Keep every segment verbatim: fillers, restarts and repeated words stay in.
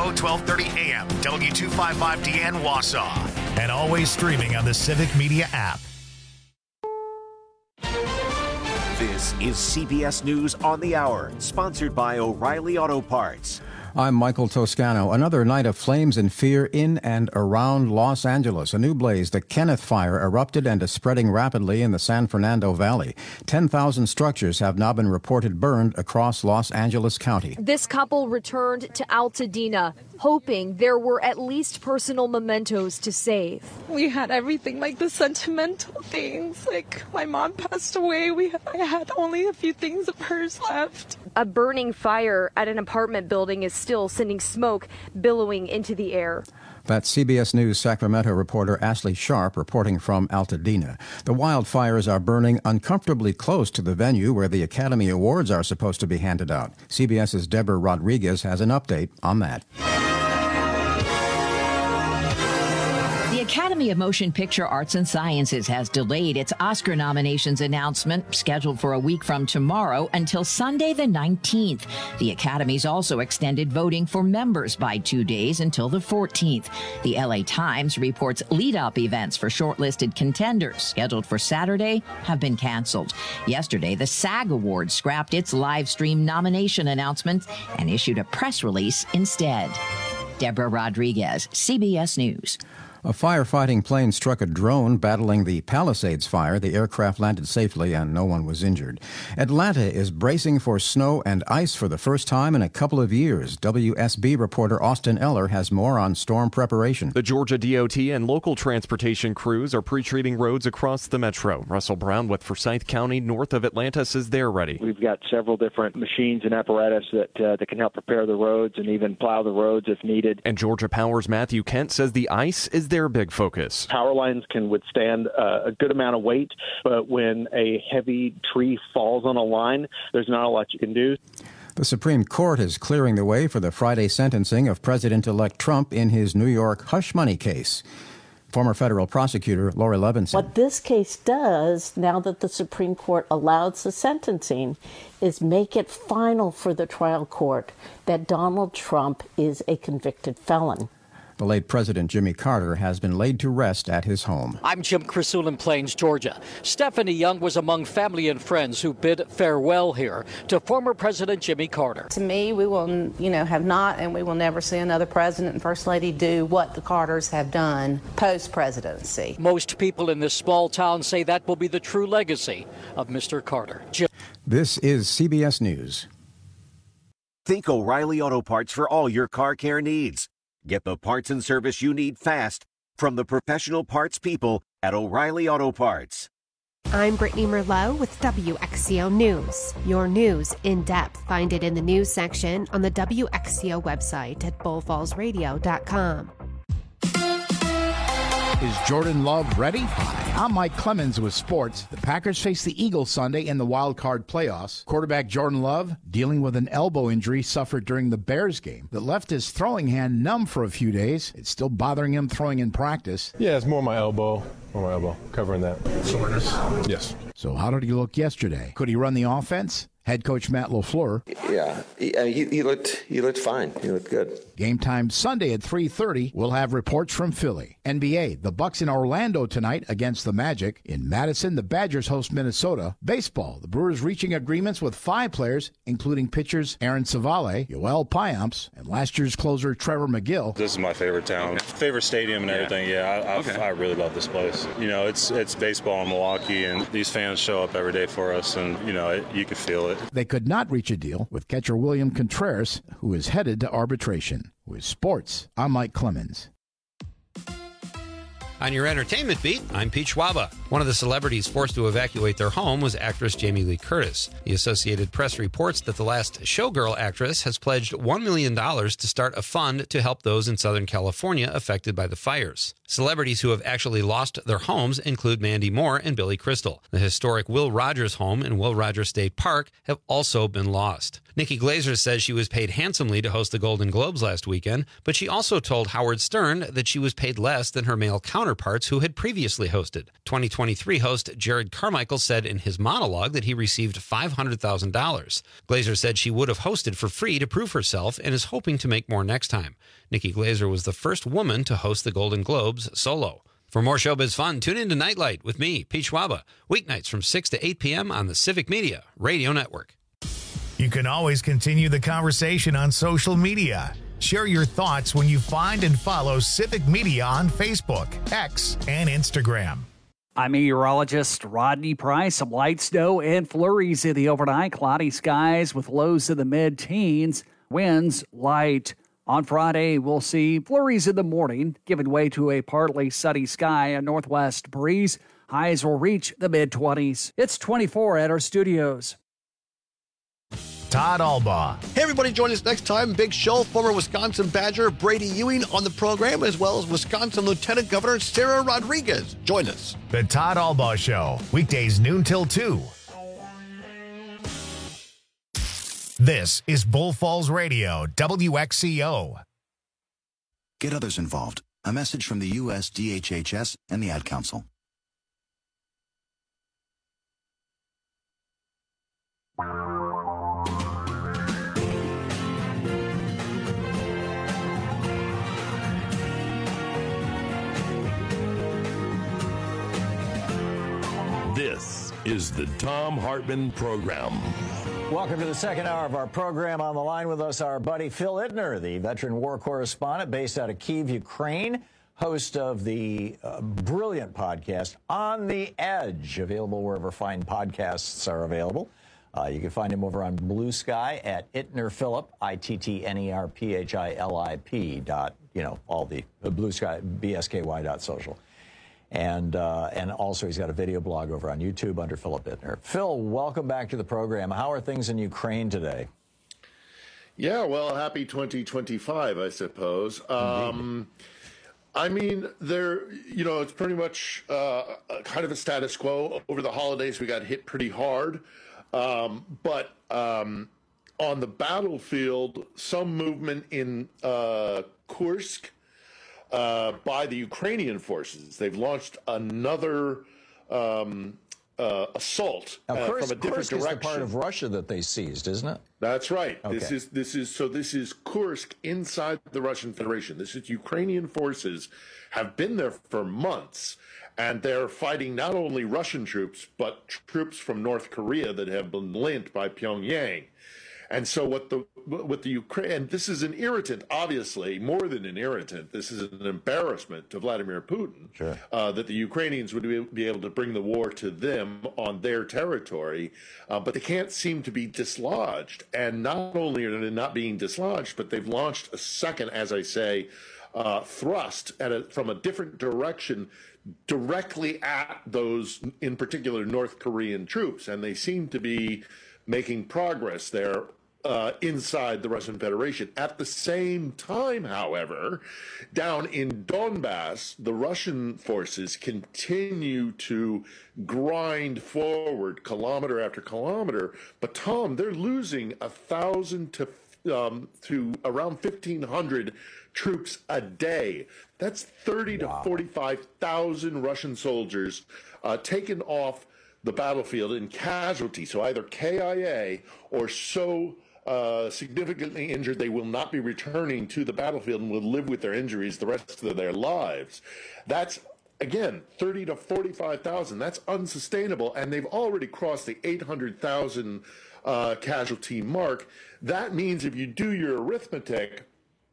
Radio, twelve thirty A M, W two fifty-five D N Wausau, and always streaming on the Civic Media app. This is C B S News on the Hour, sponsored by O'Reilly Auto Parts. I'm Michael Toscano. Another night of flames and fear in and around Los Angeles. A new blaze, the Kenneth Fire, erupted and is spreading rapidly in the San Fernando Valley. ten thousand structures have now been reported burned across Los Angeles County. This couple returned to Altadena, hoping there were at least personal mementos to save. We had everything, like the sentimental things. Like my mom passed away. We I had only a few things of hers left. A burning fire at an apartment building is still sending smoke billowing into the air. That's C B S News Sacramento reporter Ashley Sharp reporting from Altadena. The wildfires are burning uncomfortably close to the venue where the Academy Awards are supposed to be handed out. CBS's Deborah Rodriguez has an update on that. The Academy of Motion Picture Arts and Sciences has delayed its Oscar nominations announcement, scheduled for a week from tomorrow, until Sunday the nineteenth. The Academy's also extended voting for members by two days until the fourteenth. The L A Times reports lead-up events for shortlisted contenders, scheduled for Saturday, have been canceled. Yesterday, the SAG Awards scrapped its live stream nomination announcement and issued a press release instead. Deborah Rodriguez, C B S News. A firefighting plane struck a drone battling the Palisades fire. The aircraft landed safely and no one was injured. Atlanta is bracing for snow and ice for the first time in a couple of years. W S B reporter Austin Eller has more on storm preparation. The Georgia D O T and local transportation crews are pre-treating roads across the metro. Russell Brown with Forsyth County, north of Atlanta, says they're ready. We've got several different machines and apparatus that, uh, that can help prepare the roads and even plow the roads if needed. And Georgia Power's Matthew Kent says the ice is their big focus. Power lines can withstand uh, a good amount of weight, but when a heavy tree falls on a line, there's not a lot you can do. The Supreme Court is clearing the way for the Friday sentencing of President-elect Trump in his New York hush money case. Former federal prosecutor Lori Levinson. What this case does, now that the Supreme Court allows the sentencing, is make it final for the trial court that Donald Trump is a convicted felon. The late President Jimmy Carter has been laid to rest at his home. I'm Jim Crisul in Plains, Georgia. Stephanie Young was among family and friends who bid farewell here to former President Jimmy Carter. To me, we will, you know, have not and we will never see another president and first lady do what the Carters have done post-presidency. Most people in this small town say that will be the true legacy of Mister Carter. Jim- this is C B S News. Think O'Reilly Auto Parts for all your car care needs. Get the parts and service you need fast from the professional parts people at O'Reilly Auto Parts. I'm Brittany Merlot with W X C O News. Your news in depth. Find it in the news section on the W X C O website at bull falls radio dot com. Is Jordan Love ready? Hi, I'm Mike Clemens with sports. The Packers face the Eagles Sunday in the wild card playoffs. Quarterback Jordan Love dealing with an elbow injury suffered during the Bears game that left his throwing hand numb for a few days. It's still bothering him throwing in practice. Yeah, it's more my elbow. More my elbow. Covering that. Soreness? Yes. So how did he look yesterday? Could he run the offense? Head coach Matt LaFleur. Yeah, he, I mean, he, he looked he looked fine. He looked good. Game time Sunday at three thirty. We'll have reports from Philly. N B A, the Bucks in Orlando tonight against the Magic. In Madison, the Badgers host Minnesota. Baseball, the Brewers reaching agreements with five players, including pitchers Aaron Savale, Yoel Payamps, and last year's closer Trevor McGill. This is my favorite town. Favorite stadium and everything. Yeah, I, okay. I really love this place. You know, it's it's baseball in Milwaukee, and these fans show up every day for us, and, you know, it, you can feel it. They could not reach a deal with catcher William Contreras, who is headed to arbitration. With sports, I'm Mike Clemens. On your entertainment beat, I'm Pete Schwaba. One of the celebrities forced to evacuate their home was actress Jamie Lee Curtis. The Associated Press reports that the last Showgirl actress has pledged one million dollars to start a fund to help those in Southern California affected by the fires. Celebrities who have actually lost their homes include Mandy Moore and Billy Crystal. The historic Will Rogers home in Will Rogers State Park have also been lost. Nikki Glaser says she was paid handsomely to host the Golden Globes last weekend, but she also told Howard Stern that she was paid less than her male counterparts who had previously hosted. twenty twenty-three host Jared Carmichael said in his monologue that he received five hundred thousand dollars. Glaser said she would have hosted for free to prove herself and is hoping to make more next time. Nikki Glaser was the first woman to host the Golden Globes solo. For more showbiz fun, tune in to Nightlight with me, Pete Schwaba, weeknights from six to eight p.m. on the Civic Media Radio Network. You can always continue the conversation on social media. Share your thoughts when you find and follow Civic Media on Facebook, X, and Instagram. I'm meteorologist Rodney Price. Some light snow and flurries in the overnight. Cloudy skies with lows in the mid-teens. Winds light. On Friday, we'll see flurries in the morning, giving way to a partly sunny sky, a northwest breeze. Highs will reach the mid-twenties. It's twenty-four at our studios. Todd Albaugh. Hey, everybody, join us next time. Big show. Former Wisconsin Badger Brady Ewing on the program, as well as Wisconsin Lieutenant Governor Sarah Rodriguez. Join us. The Todd Albaugh Show, weekdays noon till two. This is Bull Falls Radio, W X C O. Get others involved. A message from the U S D H H S and the Ad Council. This is the Thom Hartmann Program. Welcome to the second hour of our program. On the line with us, our buddy Phil Ittner, the veteran war correspondent based out of Kyiv, Ukraine, host of the uh, brilliant podcast On the Edge, available wherever fine podcasts are available. Uh, you can find him over on Blue Sky at Ittner Philip, I T T N E R P H I L I P dot, you know, all the uh, Blue Sky, B S K Y dot social. And uh, and also he's got a video blog over on YouTube under Philip Ittner. Phil, welcome back to the program. How are things in Ukraine today? Yeah, well, happy twenty twenty-five, I suppose. Um, I mean, there, you know, it's pretty much uh, kind of a status quo. Over the holidays, we got hit pretty hard. Um, but um, on the battlefield, some movement in uh, Kursk, Uh, by the Ukrainian forces. They've launched another um, uh, assault now, uh, Kursk, from a different Kursk direction. is the part of Russia that they seized, isn't it? That's right. Okay. This is this is so. This is Kursk inside the Russian Federation. This is Ukrainian forces have been there for months, and they're fighting not only Russian troops but troops from North Korea that have been lent by Pyongyang. And so what the what the Ukraine, and this is an irritant, obviously, more than an irritant. This is an embarrassment to Vladimir Putin, sure. uh, that the Ukrainians would be able to bring the war to them on their territory, uh, but they can't seem to be dislodged. And not only are they not being dislodged, but they've launched a second, as I say, uh, thrust at a, from a different direction, directly at those, in particular, North Korean troops. And they seem to be making progress there. Uh, inside the Russian Federation. At the same time, however, down in Donbass, the Russian forces continue to grind forward kilometer after kilometer. But Tom, they're losing a thousand to um, to around fifteen hundred troops a day. That's thirty wow. to forty-five thousand Russian soldiers uh, taken off the battlefield in casualty. So either K I A or so Uh, significantly injured, they will not be returning to the battlefield and will live with their injuries the rest of their lives. That's, again, thirty to forty-five thousand. That's unsustainable, and they've already crossed the eight hundred thousand uh, casualty mark. That means if you do your arithmetic,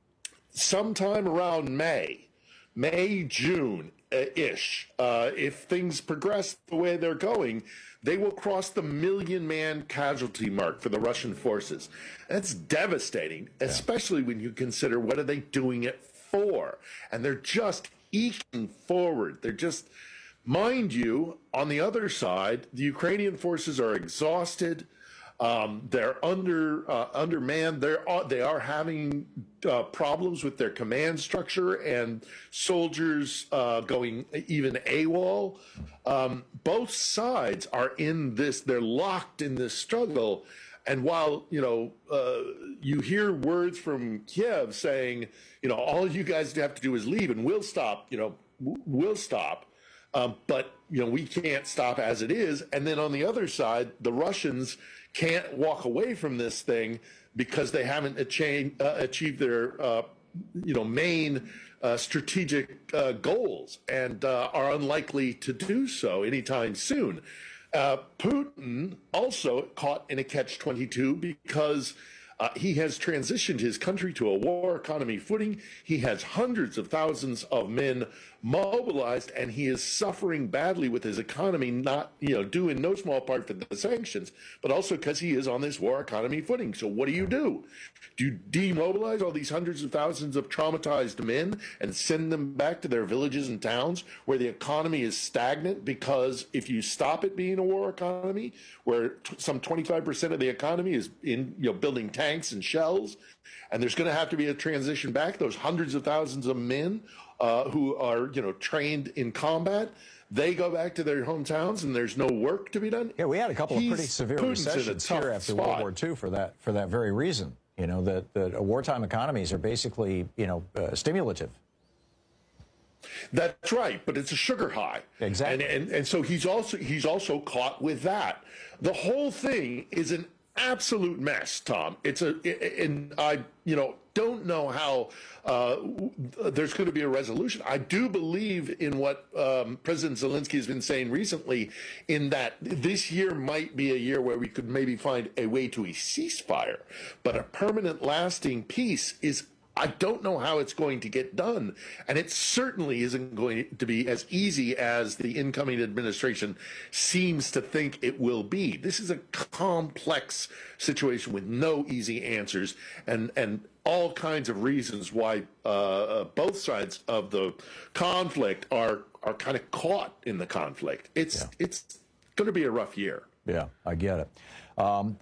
sometime around May, May, June, ish, uh, if things progress the way they're going, they will cross the million-man casualty mark for the Russian forces. That's devastating, yeah. especially when you consider what are they doing it for. And they're just eking forward. They're just, mind you, on the other side, the Ukrainian forces are exhausted. Um, they're under uh, undermanned. They're they are having uh, problems with their command structure and soldiers uh, going even AWOL. Um, both sides are in this. They're locked in this struggle, And while, you know, uh, you hear words from Kiev saying, you know, all you guys have to do is leave and we'll stop, you know, we'll stop. Um, but, you know, we can't stop as it is. And then on the other side, the Russians can't walk away from this thing because they haven't achieved, uh, achieved their, uh, you know, main uh, strategic uh, goals and uh, are unlikely to do so anytime soon. Uh, Putin also caught in a catch twenty-two because uh, he has transitioned his country to a war economy footing. He has hundreds of thousands of men mobilized, and he is suffering badly with his economy, not, you know, due in no small part to the sanctions, but also because he is on this war economy footing. So what do you do? Do you demobilize all these hundreds of thousands of traumatized men and send them back to their villages and towns where the economy is stagnant? Because if you stop it being a war economy, where t- some twenty-five percent of the economy is in, you know, building tanks and shells, and there's going to have to be a transition back, those hundreds of thousands of men uh, who are, you know, trained in combat, they go back to their hometowns and there's no work to be done. Yeah, we had a couple He's, of pretty severe Putin's recessions here after spot. World War Two for that for that very reason. You know, that, that wartime economies are basically, you know, uh, stimulative. That's right, but it's a sugar high. Exactly. And, and and so he's also he's also caught with that. The whole thing is an absolute mess, Tom. It's a and I you know don't know how uh, there's going to be a resolution. I do believe in what um, President Zelensky has been saying recently, in that this year might be a year where we could maybe find a way to a ceasefire, but a permanent, lasting peace is. I don't know how it's going to get done, and it certainly isn't going to be as easy as the incoming administration seems to think it will be. This is a complex situation with no easy answers, and and all kinds of reasons why uh, both sides of the conflict are are kind of caught in the conflict. It's yeah. it's going to be a rough year. Yeah, I get it. Um,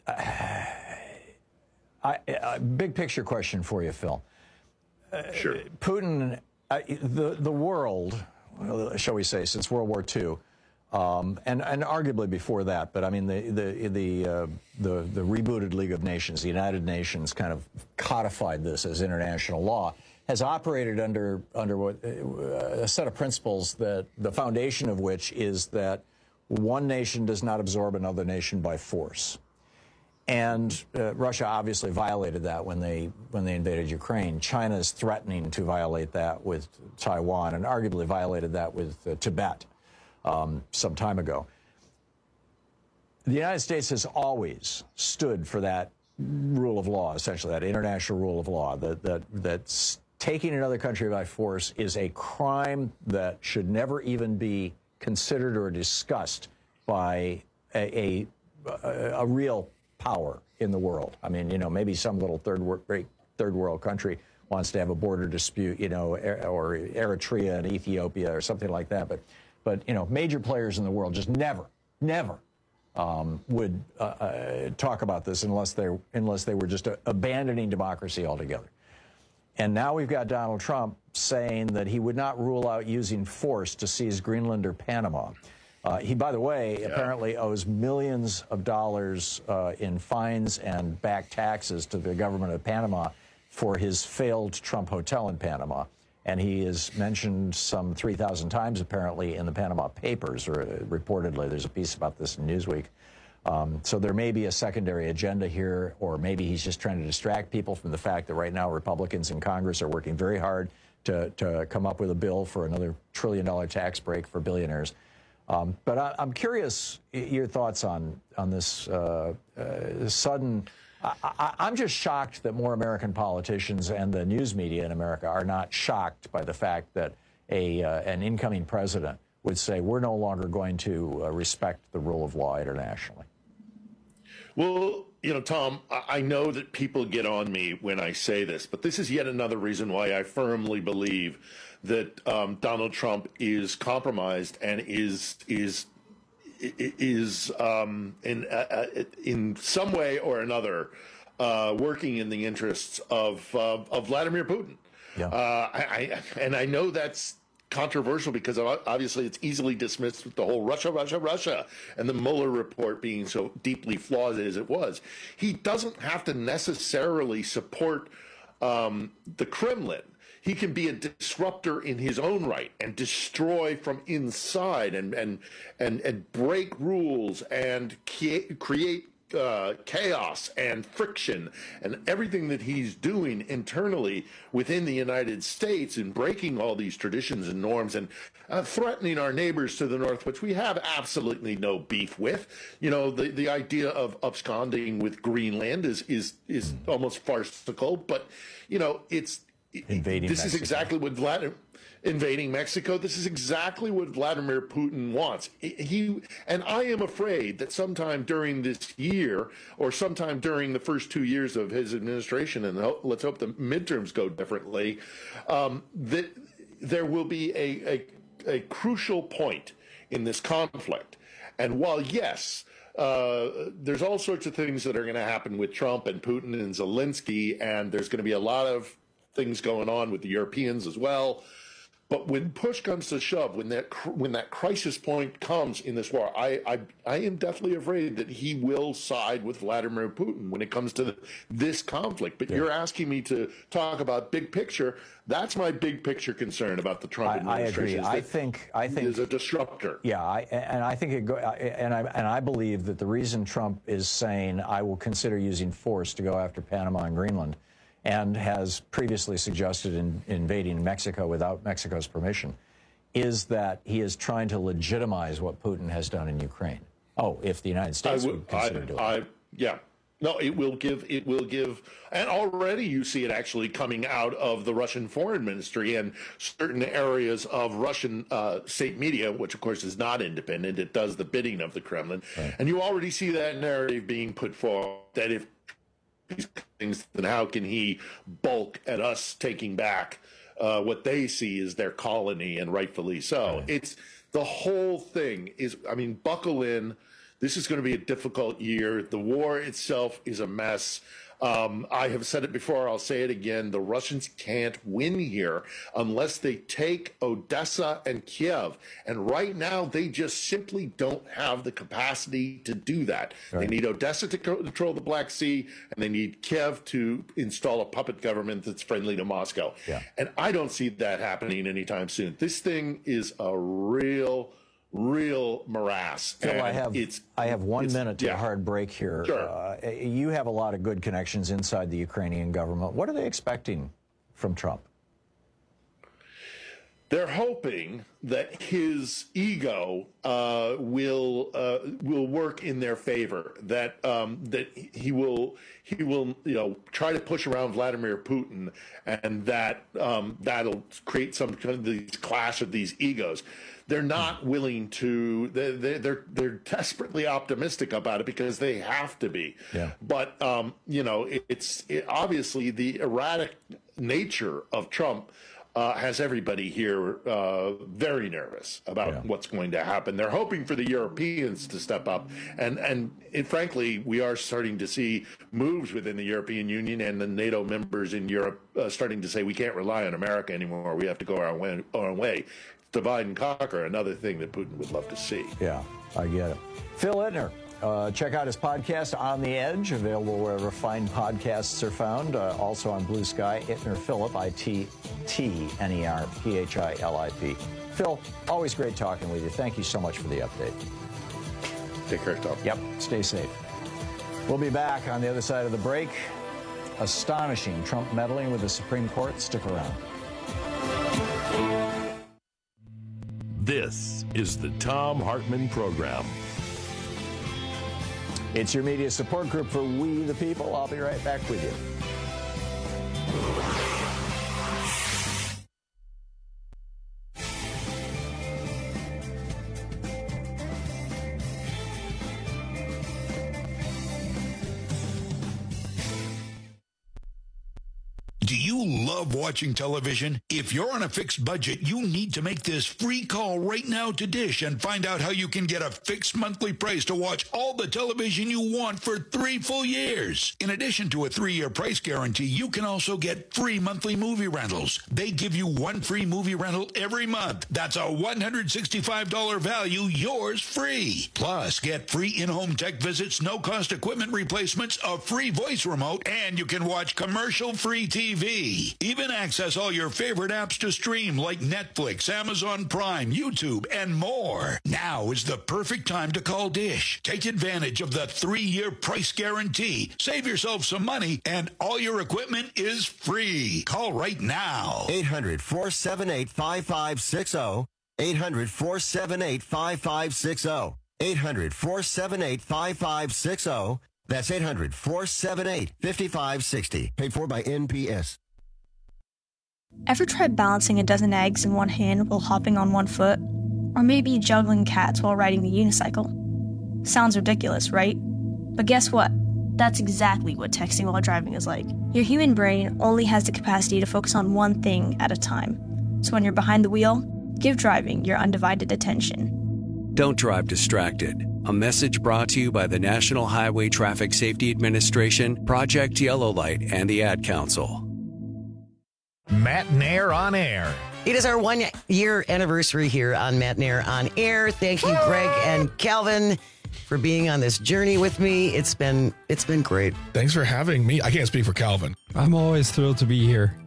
I, a big picture question for you, Phil. Sure. Putin, uh, the the world, shall we say, since World War Two, um, and and arguably before that, but I mean the the the, uh, the the rebooted League of Nations, the United Nations, kind of codified this as international law, has operated under under what, uh, a set of principles that the foundation of which is that one nation does not absorb another nation by force. And uh, Russia obviously violated that when they when they invaded Ukraine. China is threatening to violate that with Taiwan, and arguably violated that with uh, Tibet um, some time ago. The United States has always stood for that rule of law, essentially that international rule of law. That that that's taking another country by force is a crime that should never even be considered or discussed by a a, a real power in the world. I mean, you know, maybe some little third world, third world country wants to have a border dispute, you know, or Eritrea and Ethiopia or something like that. But, but you know, major players in the world just never, never um, would uh, uh, talk about this unless they unless they were just uh, abandoning democracy altogether. And now we've got Donald Trump saying that he would not rule out using force to seize Greenland or Panama. Uh, he, by the way, yeah. apparently owes millions of dollars uh, in fines and back taxes to the government of Panama for his failed Trump hotel in Panama. And he is mentioned some three thousand times, apparently, in the Panama Papers, or uh, reportedly. There's a piece about this in Newsweek. Um, so there may be a secondary agenda here, or maybe he's just trying to distract people from the fact that right now Republicans in Congress are working very hard to, to come up with a bill for another trillion-dollar tax break for billionaires. Um, but I, I'm curious your thoughts on on this uh, uh, sudden. I, I, I'm just shocked that more American politicians and the news media in America are not shocked by the fact that a uh, an incoming president would say we're no longer going to uh, respect the rule of law internationally. Well, you know, Tom, I know that people get on me when I say this, but this is yet another reason why I firmly believe that um, Donald Trump is compromised and is is is um, in uh, in some way or another uh, working in the interests of uh, of Vladimir Putin. Yeah. Uh, I, I, and I know that's controversial because obviously it's easily dismissed with the whole Russia, Russia, Russia, and the Mueller report being so deeply flawed as it was. He doesn't have to necessarily support um, the Kremlin. He can be a disruptor in his own right and destroy from inside and and and, and break rules and create uh, chaos and friction and everything that he's doing internally within the United States and breaking all these traditions and norms and uh, threatening our neighbors to the north, which we have absolutely no beef with. You know, the, the idea of absconding with Greenland is is is almost farcical, but you know, it's invading this Mexico. is exactly what Vladimir invading Mexico. This is exactly what Vladimir Putin wants. He and I am afraid that sometime during this year, or sometime during the first two years of his administration, and let's hope the midterms go differently, um, that there will be a, a, a crucial point in this conflict. And while yes, Uh, there's all sorts of things that are going to happen with Trump and Putin and Zelensky, and there's going to be a lot of things going on with the Europeans as well. But when push comes to shove, when that when that crisis point comes in this war, I I, I am definitely afraid that he will side with Vladimir Putin when it comes to the, this conflict. But yeah. You're asking me to talk about big picture. That's my big picture concern about the Trump I, administration. I agree. I think I think is a disruptor. Yeah, I, and I think it go, and I and I believe that the reason Trump is saying I will consider using force to go after Panama and Greenland, and has previously suggested in, invading Mexico without Mexico's permission, is that he is trying to legitimize what Putin has done in Ukraine. Oh, if the United States I would, would consider I, doing I, it. Yeah. No, it will give, it will give, and already you see it actually coming out of the Russian foreign ministry and certain areas of Russian uh, state media, which of course is not independent. It does the bidding of the Kremlin. Right. And you already see that narrative being put forward that if these things, then how can he bulk at us taking back uh, what they see as their colony, and rightfully so. Right. It's the whole thing is, I mean, buckle in. This is going to be a difficult year. The war itself is a mess. Um, I have said it before. I'll say it again. The Russians can't win here unless they take Odessa and Kiev. And right now, they just simply don't have the capacity to do that. Right. They need Odessa to control the Black Sea, and they need Kiev to install a puppet government that's friendly to Moscow. Yeah. And I don't see that happening anytime soon. This thing is a real... real morass. Phil, I have it's, I have one minute to yeah. a hard break here. Sure. Uh, you have a lot of good connections inside the Ukrainian government. What are they expecting from Trump? They're hoping that his ego uh, will uh, will work in their favor. That um, that he will he will you know try to push around Vladimir Putin, and that um, that'll create some kind of these clash of these egos. They're not willing to. They're they're they're desperately optimistic about it because they have to be. Yeah. But um, you know, it, it's it, obviously the erratic nature of Trump uh, has everybody here uh, very nervous about yeah. what's going to happen. They're hoping for the Europeans to step up, and and it, frankly, we are starting to see moves within the European Union and the NATO members in Europe uh, starting to say we can't rely on America anymore. We have to go our way. Our way. Divide and conquer, another thing that Putin would love to see. Yeah, I get it. Phil Ittner, uh, check out his podcast, On the Edge, available wherever fine podcasts are found. Uh, also on Blue Sky, Ittner Philip, I T T N E R P H I L I P. Phil, always great talking with you. Thank you so much for the update. Take care, Tom. Yep, stay safe. We'll be back on the other side of the break. Astonishing Trump meddling with the Supreme Court. Stick around. This is the Thom Hartmann Program. It's your media support group for We the People. I'll be right back with you. Do Do you love watching television? If you're on a fixed budget, you need to make this free call right now to Dish and find out how you can get a fixed monthly price to watch all the television you want for three full years. In addition to a three-year price guarantee, you can also get free monthly movie rentals. They give you one free movie rental every month. That's a one hundred sixty-five dollars value, yours free. Plus, get free in-home tech visits, no-cost equipment replacements, a free voice remote, and you can watch commercial-free T V. Even access all your favorite apps to stream like Netflix, Amazon Prime, YouTube, and more. Now is the perfect time to call Dish. Take advantage of the three-year price guarantee. Save yourself some money, and all your equipment is free. Call right now. eight hundred, four seven eight, five five six zero. eight hundred, four seven eight, five five six zero. eight hundred, four seven eight, five five six zero. That's eight hundred, four seven eight, five five six zero. Paid for by N P S. Ever tried balancing a dozen eggs in one hand while hopping on one foot? Or maybe juggling cats while riding the unicycle? Sounds ridiculous, right? But guess what? That's exactly what texting while driving is like. Your human brain only has the capacity to focus on one thing at a time. So when you're behind the wheel, give driving your undivided attention. Don't drive distracted. A message brought to you by the National Highway Traffic Safety Administration, Project Yellow Light, and the Ad Council. Matt Nair on Air. It is our one-year anniversary here on Matt Nair on Air. Thank you, Greg and Calvin, for being on this journey with me. It's been it's been great. Thanks for having me. I can't speak for Calvin. I'm always thrilled to be here.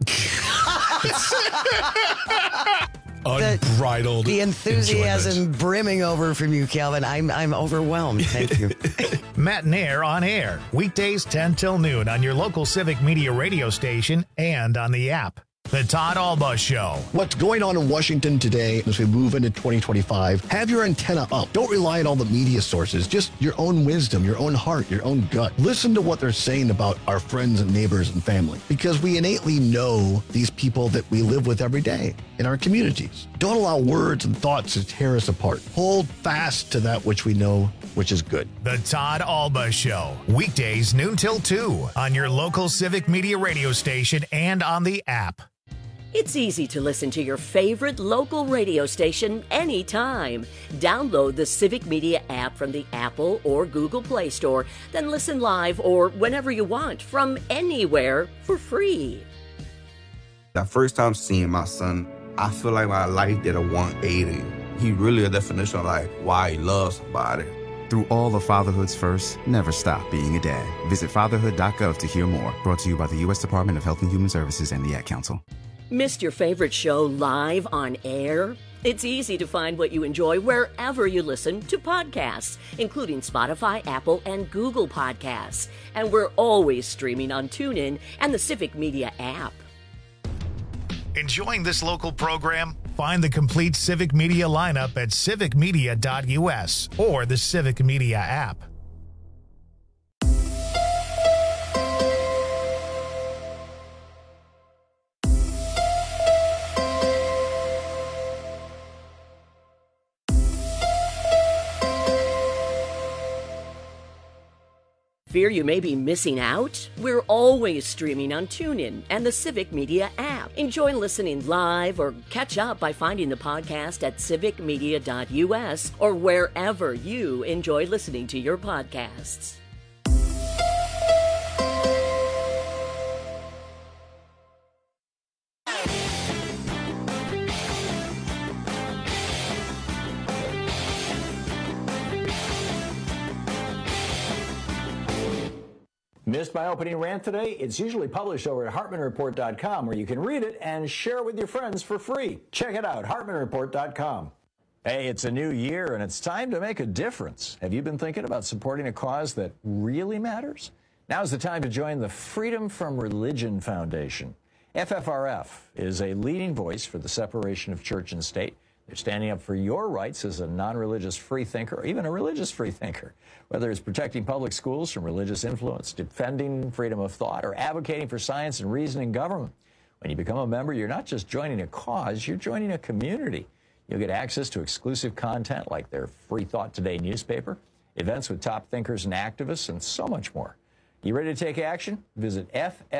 Unbridled The, the enthusiasm enjoyment. brimming over from you, Calvin. I'm I'm overwhelmed. Thank you. Matt Nair on Air. Weekdays ten till noon on your local Civic Media radio station and on the app. The Todd Alba Show. What's going on in Washington today as we move into twenty twenty-five? Have your antenna up. Don't rely on all the media sources. Just your own wisdom, your own heart, your own gut. Listen to what they're saying about our friends and neighbors and family, because we innately know these people that we live with every day in our communities. Don't allow words and thoughts to tear us apart. Hold fast to that which we know, which is good. The Todd Alba Show. Weekdays noon till two on your local Civic Media radio station and on the app. It's easy to listen to your favorite local radio station anytime. Download the Civic Media app from the Apple or Google Play Store, then listen live or whenever you want from anywhere for free. The first time seeing my son, I feel like my life did a one eighty. He really a definition of like why he loves somebody. Through all of fatherhood's first, never stop being a dad. Visit fatherhood dot gov to hear more. Brought to you by the U S Department of Health and Human Services and the Ad Council. Missed your favorite show live on air? It's easy to find what you enjoy wherever you listen to podcasts, including Spotify, Apple, and Google Podcasts. And we're always streaming on TuneIn and the Civic Media app. Enjoying this local program? Find the complete Civic Media lineup at civic media dot U S or the Civic Media app. Fear you may be missing out? We're always streaming on TuneIn and the Civic Media app. Enjoy listening live or catch up by finding the podcast at civic media dot U S or wherever you enjoy listening to your podcasts. Missed my opening rant today? It's usually published over at hartman report dot com, where you can read it and share it with your friends for free. Check it out, hartman report dot com. Hey, it's a new year, and it's time to make a difference. Have you been thinking about supporting a cause that really matters? Now's the time to join the Freedom from Religion Foundation. F F R F is a leading voice for the separation of church and state. They're standing up for your rights as a non-religious freethinker, or even a religious freethinker. Whether it's protecting public schools from religious influence, defending freedom of thought, or advocating for science and reason in government. When you become a member, you're not just joining a cause, you're joining a community. You'll get access to exclusive content like their Free Thought Today newspaper, events with top thinkers and activists, and so much more. You ready to take action? Visit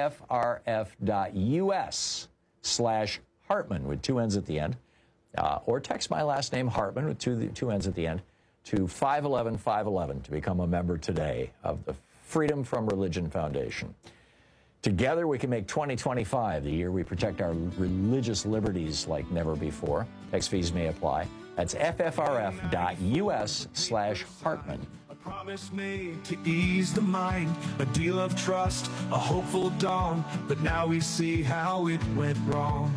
ffrf.us slash Hartman with two N's at the end, uh, or text my last name, Hartman, with two, two N's at the end, to five one one, five one one to become a member today of the Freedom from Religion Foundation. Together, we can make twenty twenty-five the year we protect our religious liberties like never before. Text fees may apply. That's ffrf.us slash Hartman. A promise made to ease the mind, a deal of trust, a hopeful dawn. But now we see how it went wrong.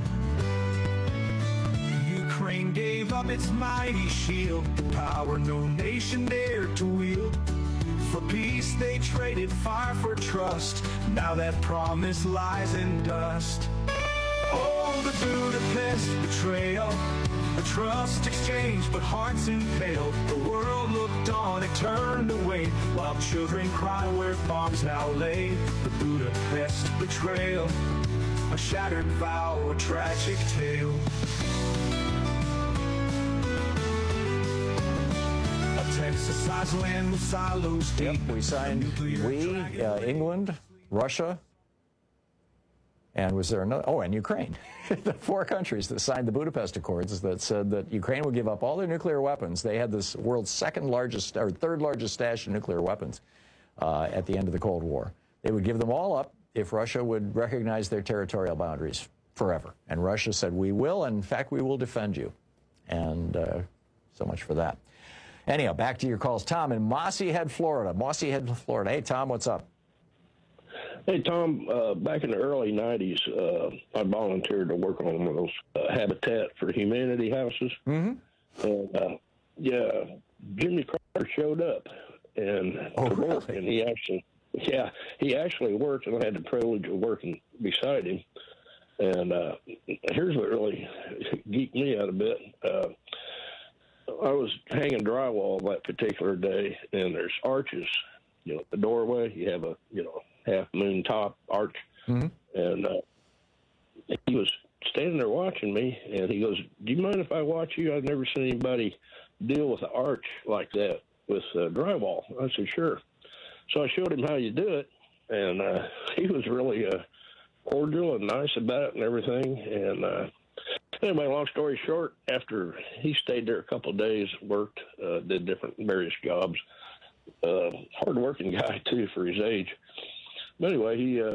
Ukraine gave up its mighty shield, the power no nation dared to wield. For peace they traded fire for trust. Now that promise lies in dust. Oh, the Budapest betrayal, a trust exchange, but hearts impaled. The world looked on, it turned away, while children cry where bombs now lay. The Budapest betrayal, a shattered vow, a tragic tale. Texas land with silos deep. Yep, we signed, we, uh, England, Russia, and was there another? Oh, and Ukraine. The four countries that signed the Budapest Accords that said that Ukraine would give up all their nuclear weapons. They had this world's second largest, or third largest stash of nuclear weapons uh, at the end of the Cold War. They would give them all up if Russia would recognize their territorial boundaries forever. And Russia said, we will, and in fact, we will defend you. And uh, so much for that. Anyhow, back to your calls. Tom in Mossy Head, Florida. Mossy Head, Florida. Hey, Tom, what's up? Hey, Tom, uh, back in the early nineties, uh, I volunteered to work on one of those uh, Habitat for Humanity houses. Mm-hmm. And, uh, yeah, Jimmy Carter showed up and oh, to work, really? and he actually, yeah, he actually worked, and I had the privilege of working beside him. And uh, here's what really geeked me out a bit. Uh, I was hanging drywall that particular day, and there's arches, you know, the doorway. You have a, you know, half moon top arch. Mm-hmm. And uh, he was standing there watching me, and he goes, do you mind if I watch you? I've never seen anybody deal with an arch like that with uh, drywall. I said, sure. So I showed him how you do it, and uh, he was really uh, cordial and nice about it and everything. And uh, anyway, long story short, after he stayed there a couple of days, worked, uh, did different various jobs, uh, hard-working guy, too, for his age. But anyway, he, uh,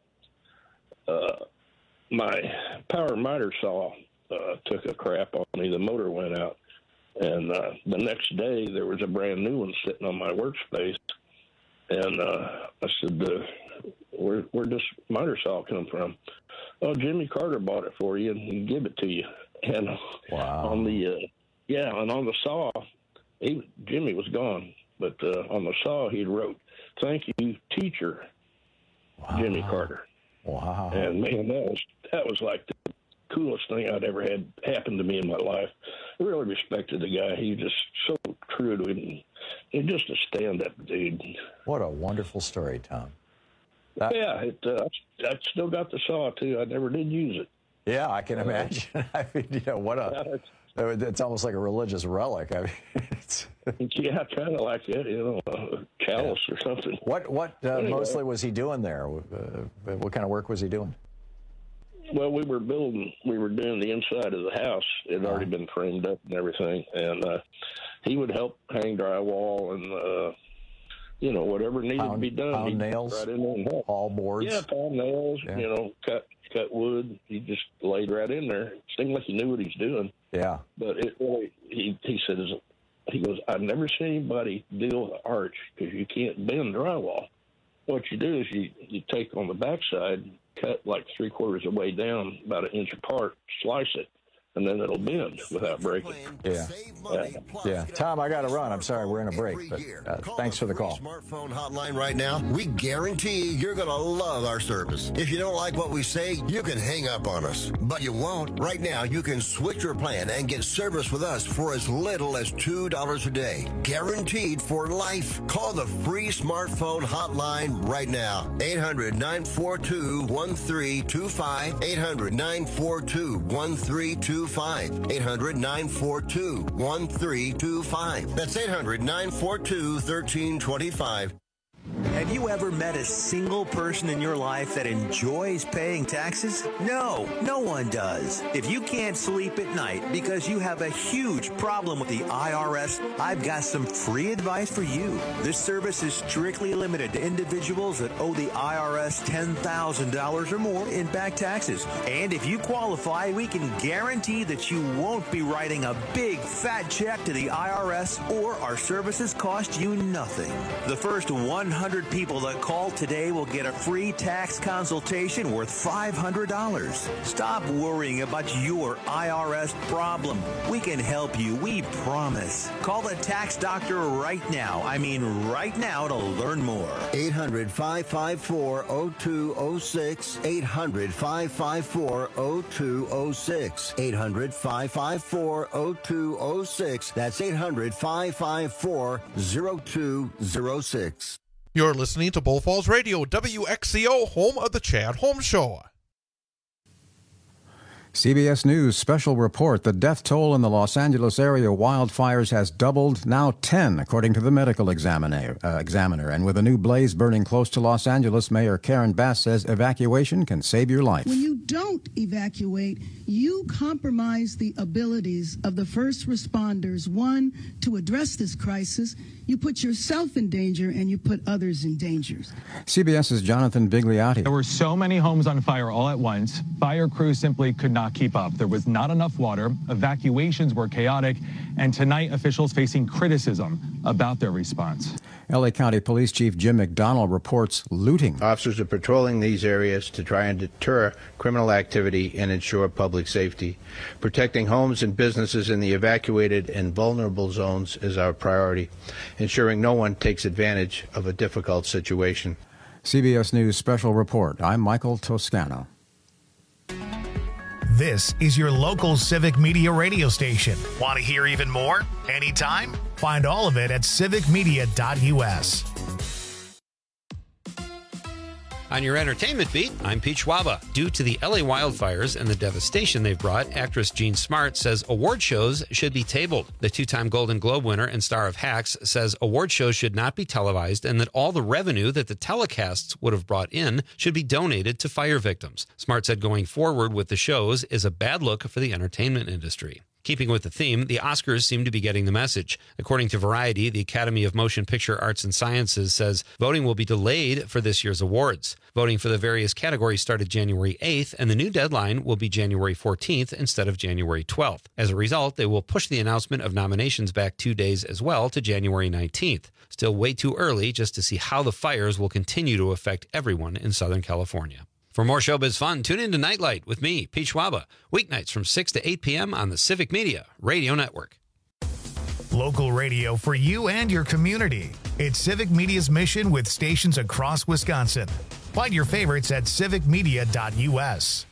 uh, my power miter saw uh, took a crap on me. The motor went out. And uh, the next day, there was a brand new one sitting on my workspace. And uh, I said, uh, where, where'd this miter saw come from? Oh, Jimmy Carter bought it for you, and he gave it to you. And wow. on the, uh, yeah, and on the saw, he, Jimmy was gone. But uh, on the saw, he wrote, thank you, teacher, wow. Jimmy Carter. Wow. And, man, that was, that was like the coolest thing I'd ever had happen to me in my life. I really respected the guy. He was just so true to him. He's just a stand-up dude. What a wonderful story, Tom. That, yeah, it, uh, I still got the saw, too. I never did use it. Yeah, I can imagine. I mean, you know, what a, it's almost like a religious relic. I mean, it's, yeah, kind of like that, you know, a chalice yeah. or something. What, what uh, anyway. mostly was he doing there? Uh, what kind of work was he doing? Well, we were building, we were doing the inside of the house. It had already been framed up and everything. And uh, he would help hang drywall and, uh, you know, whatever needed pound, to be done. Pound He'd nails, right in there and help. all boards. Yeah, pound nails, yeah. you know, cut cut wood. He just laid right in there. It seemed like he knew what he's doing. Yeah. But it really, he, he says, he goes, I've never seen anybody deal with an arch because you can't bend drywall. What you do is you, you take on the backside, cut like three quarters of the way down, about an inch apart, slice it, and then it'll bend without breaking. Yeah. Yeah. yeah. Tom, I got to run. I'm sorry, we're in a break, but uh, thanks for the call. Smartphone hotline right now. We guarantee you're going to love our service. If you don't like what we say, you can hang up on us, but you won't. Right now, you can switch your plan and get service with us for as little as two dollars a day. Guaranteed for life. Call the free smartphone hotline right now. eight hundred, nine four two, one three two five. eight hundred, nine four two, one three two five. eight hundred, nine four two, one three two five. That's eight hundred, nine four two, one three two five. Have you ever met a single person in your life that enjoys paying taxes? No, no one does. If you can't sleep at night because you have a huge problem with the I R S, I've got some free advice for you. This service is strictly limited to individuals that owe the I R S ten thousand dollars or more in back taxes. And if you qualify, we can guarantee that you won't be writing a big fat check to the I R S, or our services cost you nothing. The first one hundred people that call today will get a free tax consultation worth five hundred dollars. Stop worrying about your I R S problem. We can help you, we promise. Call the tax doctor right now. I mean right now to learn more. eight hundred, five five four, oh two oh six. eight hundred, five five four, oh two oh six. eight hundred, five five four, oh two oh six. That's eight hundred, five five four, oh two oh six. You're listening to Bull Falls Radio, W X C O, home of the Chad Holmes Show. C B S News special report. The death toll in the Los Angeles area wildfires has doubled, now ten, according to the medical examiner. Uh, examiner. And with a new blaze burning close to Los Angeles, Mayor Karen Bass says evacuation can save your life. When you don't evacuate, you compromise the abilities of the first responders, one, to address this crisis. You put yourself in danger, and you put others in danger. CBS's Jonathan Bigliotti. There were so many homes on fire all at once, fire crews simply could not keep up. There was not enough water, evacuations were chaotic, and tonight officials facing criticism about their response. L A County Police Chief Jim McDonnell reports looting. Officers are patrolling these areas to try and deter criminal activity and ensure public safety. Protecting homes and businesses in the evacuated and vulnerable zones is our priority, ensuring no one takes advantage of a difficult situation. C B S News Special Report. I'm Michael Toscano. This is your local Civic Media radio station. Want to hear even more? Anytime? Find all of it at civic media dot U S. On your entertainment beat, I'm Pete Schwaba. Due to the L A wildfires and the devastation they've brought, actress Jean Smart says award shows should be tabled. The two-time Golden Globe winner and star of Hacks says award shows should not be televised and that all the revenue that the telecasts would have brought in should be donated to fire victims. Smart said going forward with the shows is a bad look for the entertainment industry. Keeping with the theme, the Oscars seem to be getting the message. According to Variety, the Academy of Motion Picture Arts and Sciences says voting will be delayed for this year's awards. Voting for the various categories started January eighth, and the new deadline will be January fourteenth instead of January twelfth. As a result, they will push the announcement of nominations back two days as well to January nineteenth. Still way too early just to see how the fires will continue to affect everyone in Southern California. For more showbiz fun, tune in to Nightlight with me, Pete Schwaba, weeknights from six to eight p.m. on the Civic Media Radio Network. Local radio for you and your community. It's Civic Media's mission with stations across Wisconsin. Find your favorites at civic media dot U S.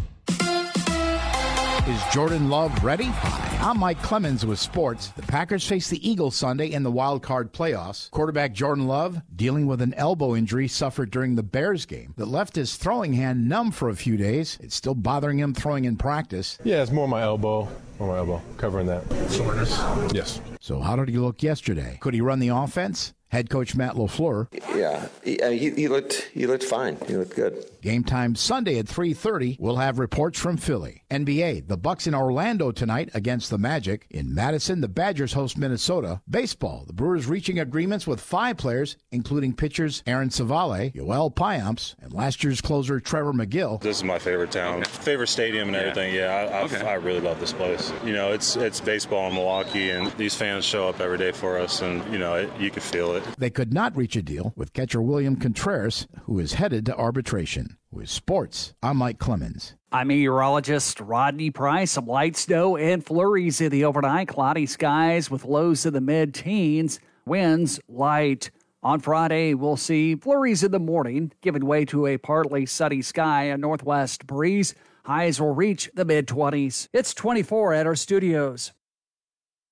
Is Jordan Love ready? Hi, I'm Mike Clemens with sports. The Packers face the Eagles Sunday in the wild card playoffs. Quarterback Jordan Love dealing with an elbow injury suffered during the Bears game that left his throwing hand numb for a few days. It's still bothering him throwing in practice. Yeah, it's more my elbow. More my elbow. Covering that. Soreness? Yes. So how did he look yesterday? Could he run the offense? Head coach Matt LaFleur. Yeah, he, he, he looked he looked fine. He looked good. Game time Sunday at three thirty. We'll have reports from Philly. N B A, the Bucks in Orlando tonight against the Magic. In Madison, the Badgers host Minnesota. Baseball, the Brewers reaching agreements with five players, including pitchers Aaron Savale, Yoel Payamps, and last year's closer Trevor McGill. This is my favorite town. Okay. Favorite stadium and everything. Yeah, I, I, okay. I really love this place. You know, it's it's baseball in Milwaukee, and these fans show up every day for us, and, you know, it, you can feel it. They could not reach a deal with catcher William Contreras, who is headed to arbitration. With sports, I'm Mike Clemens. I'm meteorologist Rodney Price. Some light snow and flurries in the overnight. Cloudy skies with lows in the mid-teens. Winds light. On Friday, we'll see flurries in the morning, giving way to a partly sunny sky, a northwest breeze. Highs will reach the mid-twenties. It's twenty-four at our studios.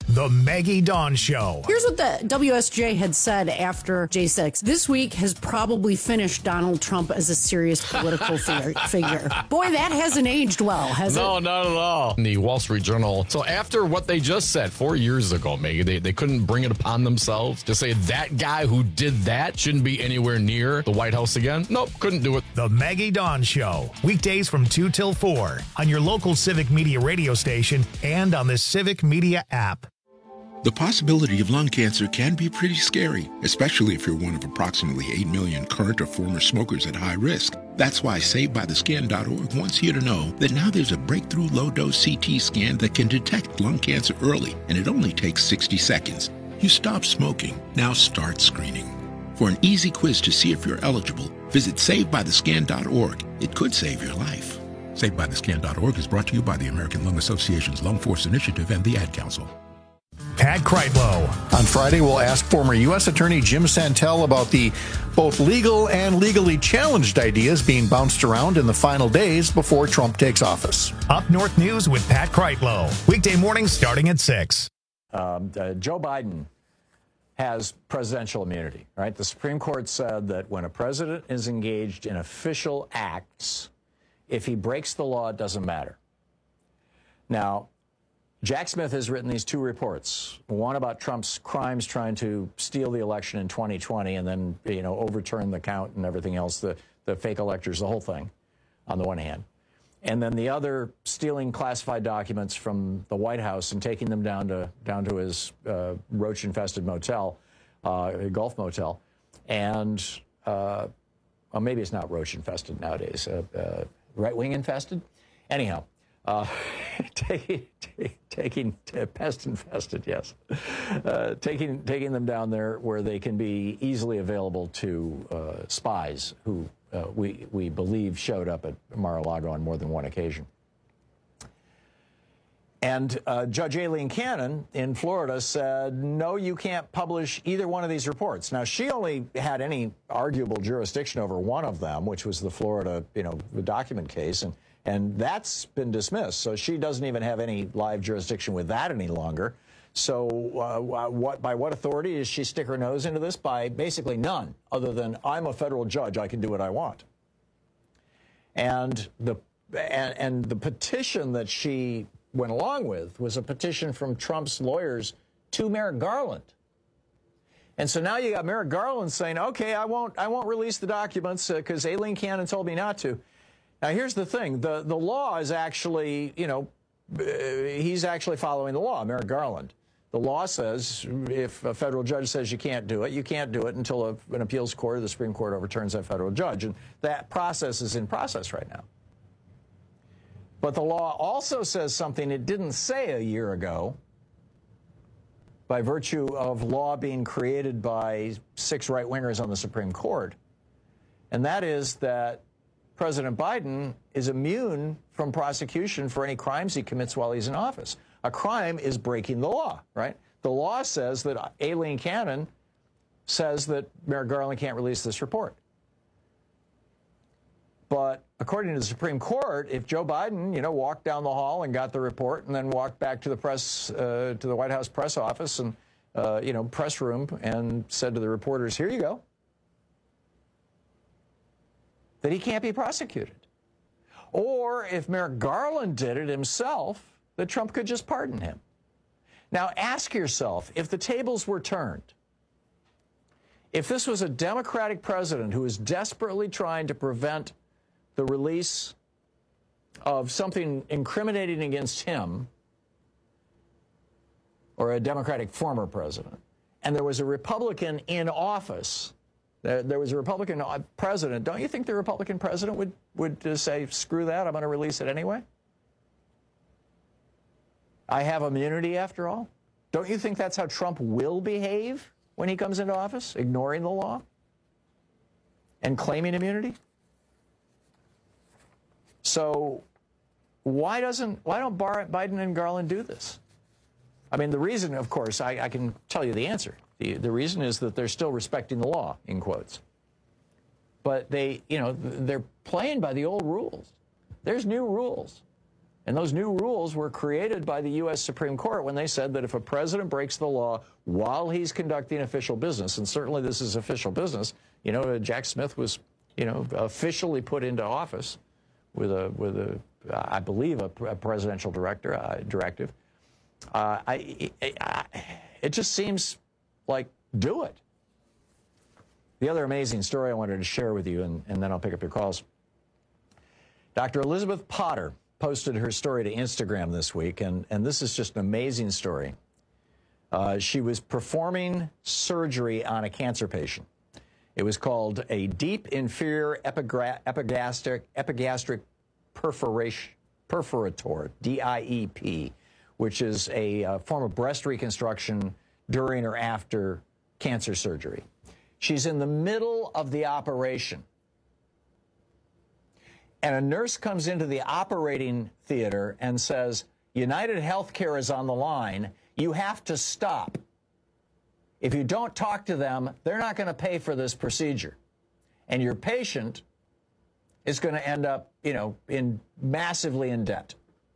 The Maggie Dawn Show. Here's what the W S J had said after J six. This week has probably finished Donald Trump as a serious political figure. figure. Boy, that hasn't aged well, has no, it? No, not at all. In the Wall Street Journal. So after what they just said four years ago, Maggie, they, they couldn't bring it upon themselves to say that guy who did that shouldn't be anywhere near the White House again. Nope, couldn't do it. The Maggie Dawn Show. Weekdays from two till four on your local Civic Media radio station and on the Civic Media app. The possibility of lung cancer can be pretty scary, especially if you're one of approximately eight million current or former smokers at high risk. That's why Saved By The Scan dot org wants you to know that now there's a breakthrough low-dose C T scan that can detect lung cancer early, and it only takes sixty seconds. You stop smoking, now start screening. For an easy quiz to see if you're eligible, visit Saved By The Scan dot org. It could save your life. Saved By The Scan dot org is brought to you by the American Lung Association's Lung Force Initiative and the Ad Council. Pat Kreitlow. On Friday, we'll ask former U S Attorney Jim Santel about the both legal and legally challenged ideas being bounced around in the final days before Trump takes office. Up North News with Pat Kreitlow. Weekday mornings starting at six. Um, uh, Joe Biden has presidential immunity, right? The Supreme Court said that when a president is engaged in official acts, if he breaks the law, it doesn't matter. Now, Jack Smith has written these two reports, one about Trump's crimes trying to steal the election in twenty twenty and then, you know, overturn the count and everything else, the, the fake electors, the whole thing, on the one hand. And then the other, stealing classified documents from the White House and taking them down to down to his uh, roach-infested motel, uh, Gulf motel. And, uh, well, maybe it's not roach-infested nowadays, uh, uh, right-wing infested? Anyhow. Uh, taking, taking uh, pest infested, yes. Uh, taking taking them down there where they can be easily available to uh, spies who uh, we we believe showed up at Mar-a-Lago on more than one occasion. And uh, Judge Aileen Cannon in Florida said, no, you can't publish either one of these reports. Now, she only had any arguable jurisdiction over one of them, which was the Florida, you know, the document case, and And that's been dismissed. So she doesn't even have any live jurisdiction with that any longer. So uh, what, by what authority does she stick her nose into this? By basically none, other than I'm a federal judge, I can do what I want. And the, and, and the petition that she went along with was a petition from Trump's lawyers to Merrick Garland. And so now you got Merrick Garland saying, okay, I won't, I won't release the documents because uh, Aileen Cannon told me not to. Now, here's the thing. The, the law is actually, you know, uh, he's actually following the law, Merrick Garland. The law says if a federal judge says you can't do it, you can't do it until a, an appeals court or the Supreme Court overturns that federal judge. And that process is in process right now. But the law also says something it didn't say a year ago by virtue of law being created by six right-wingers on the Supreme Court. And that is that President Biden is immune from prosecution for any crimes he commits while he's in office. A crime is breaking the law, right? The law says that Aileen Cannon says that Merrick Garland can't release this report. But according to the Supreme Court, if Joe Biden, you know, walked down the hall and got the report and then walked back to the press, uh, to the White House press office and, uh, you know, press room and said to the reporters, here you go, that he can't be prosecuted. Or if Merrick Garland did it himself, that Trump could just pardon him. Now ask yourself, if the tables were turned, if this was a Democratic president who is desperately trying to prevent the release of something incriminating against him, or a Democratic former president, and there was a Republican in office, there was a Republican president, don't you think the Republican president would, would uh, say, screw that, I'm going to release it anyway? I have immunity after all? Don't you think that's how Trump will behave when he comes into office, ignoring the law and claiming immunity? So why doesn't, why don't Biden and Garland do this? I mean, the reason, of course, I, I can tell you the answer. The, the reason is that they're still respecting the law, in quotes. But they, you know, they're playing by the old rules. There's new rules. And those new rules were created by the U S Supreme Court when they said that if a president breaks the law while he's conducting official business, and certainly this is official business, you know, Jack Smith was, you know, officially put into office with a, with a, I believe, a, a presidential director uh, directive. Uh, I, I, it just seems like do it. The other amazing story I wanted to share with you, and, and then I'll pick up your calls. Doctor Elizabeth Potter posted her story to Instagram this week, and, and this is just an amazing story. Uh, she was performing surgery on a cancer patient. It was called a deep inferior epigra- epigastric, epigastric perforation, perforator, D I E P, which is a uh, form of breast reconstruction during or after cancer surgery. She's in the middle of the operation. And a nurse comes into the operating theater and says, United Healthcare is on the line. You have to stop. If you don't talk to them, they're not going to pay for this procedure. And your patient is going to end up, you know, in massively in debt.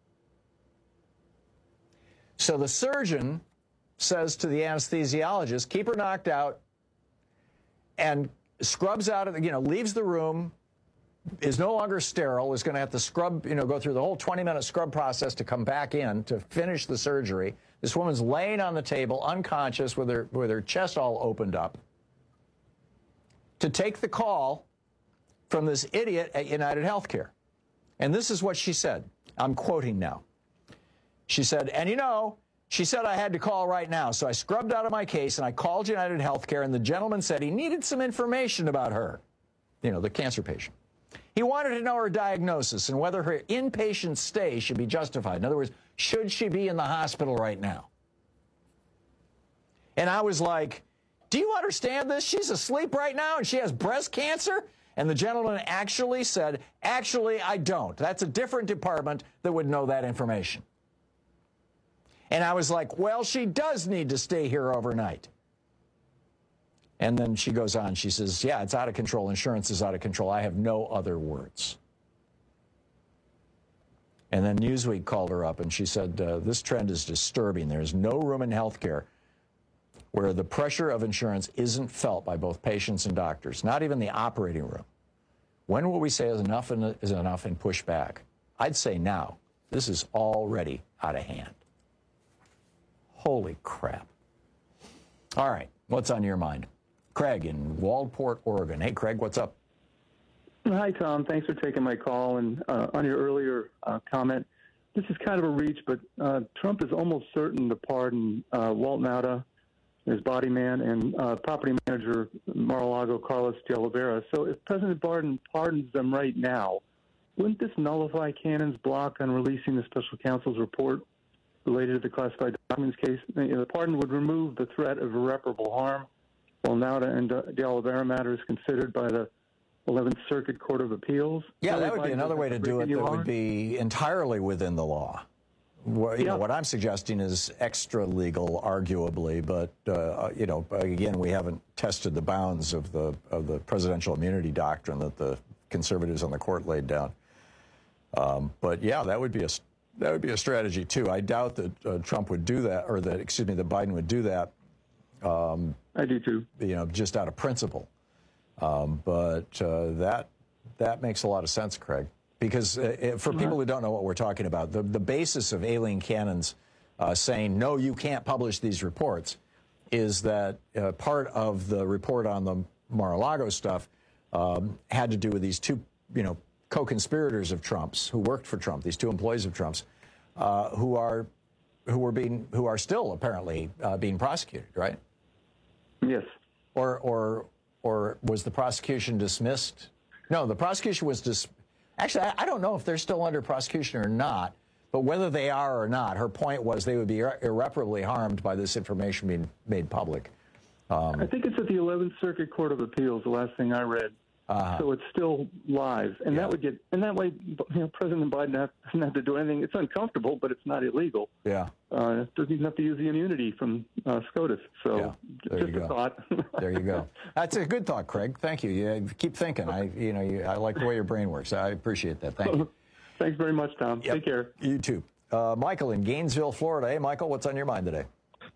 So the surgeon says to the anesthesiologist, keep her knocked out, and scrubs out of the, you know, leaves the room, is no longer sterile, is going to have to scrub, you know, go through the whole twenty minute scrub process to come back in to finish the surgery. This woman's laying on the table, unconscious, with her, with her chest all opened up, to take the call from this idiot at United Healthcare. And this is what she said. I'm quoting now. She said, and you know, she said I had to call right now, so I scrubbed out of my case and I called United Healthcare, and the gentleman said he needed some information about her, you know, the cancer patient. He wanted to know her diagnosis and whether her inpatient stay should be justified. In other words, should she be in the hospital right now? And I was like, do you understand this? She's asleep right now and she has breast cancer? And the gentleman actually said, actually, I don't. That's a different department that would know that information. And I was like, well, she does need to stay here overnight. And then she goes on, she says, yeah, it's out of control. Insurance is out of control. I have no other words. And then Newsweek called her up and she said, uh, this trend is disturbing. There's no room in healthcare where the pressure of insurance isn't felt by both patients and doctors, not even the operating room. When will we say is enough and is enough and push back? I'd say now. This is already out of hand. Holy crap. All right, what's on your mind? Craig in Waldport, Oregon. Hey, Craig, what's up? Hi, Tom. Thanks for taking my call. And uh, on your earlier uh, comment, this is kind of a reach, but uh, Trump is almost certain to pardon uh, Walt Nauta, his body man, and uh, property manager Mar-a-Lago Carlos de Oliveira. So if President Biden pardons them right now, wouldn't this nullify Cannon's block on releasing the special counsel's report related to the classified documents case? You know, the pardon would remove the threat of irreparable harm, while Nauta and De Oliveira matter is considered by the eleventh Circuit Court of Appeals. Yeah, that would be another way to do it that would be entirely within the law. What, you yeah. know, what I'm suggesting is extra legal, arguably, but uh, you know, again, we haven't tested the bounds of the of the presidential immunity doctrine that the conservatives on the court laid down. Um, but yeah, that would be a that would be a strategy too. I doubt that uh, Trump would do that, or that excuse me, that Biden would do that. Um, I do too. You know, just out of principle. Um, but uh, that that makes a lot of sense, Craig. Because uh, for people who don't know what we're talking about, the, the basis of Aileen Cannon's uh, saying, no, you can't publish these reports, is that uh, part of the report on the Mar-a-Lago stuff um, had to do with these two, you know, co-conspirators of Trump's who worked for Trump, these two employees of Trump's, uh, who are who were being who are still apparently uh, being prosecuted, right? Yes. Or or or was the prosecution dismissed? No, the prosecution was dis. Actually, I, I don't know if they're still under prosecution or not. But whether they are or not, her point was they would be irre irreparably harmed by this information being made public. Um, I think it's at the eleventh Circuit Court of Appeals. The last thing I read. Uh, so it's still live, and yeah. that would get, and that way, you know, President Biden doesn't have to do anything. It's uncomfortable, but it's not illegal. Yeah, uh, doesn't even have to use the immunity from uh, SCOTUS. So yeah. there just you go. a thought. There you go. That's a good thought, Craig. Thank you. You keep thinking. I, you know, you, I like the way your brain works. I appreciate that. Thank you. Thanks very much, Tom. Yep. Take care. You too. Uh, Michael in Gainesville, Florida. Hey, Michael, what's on your mind today?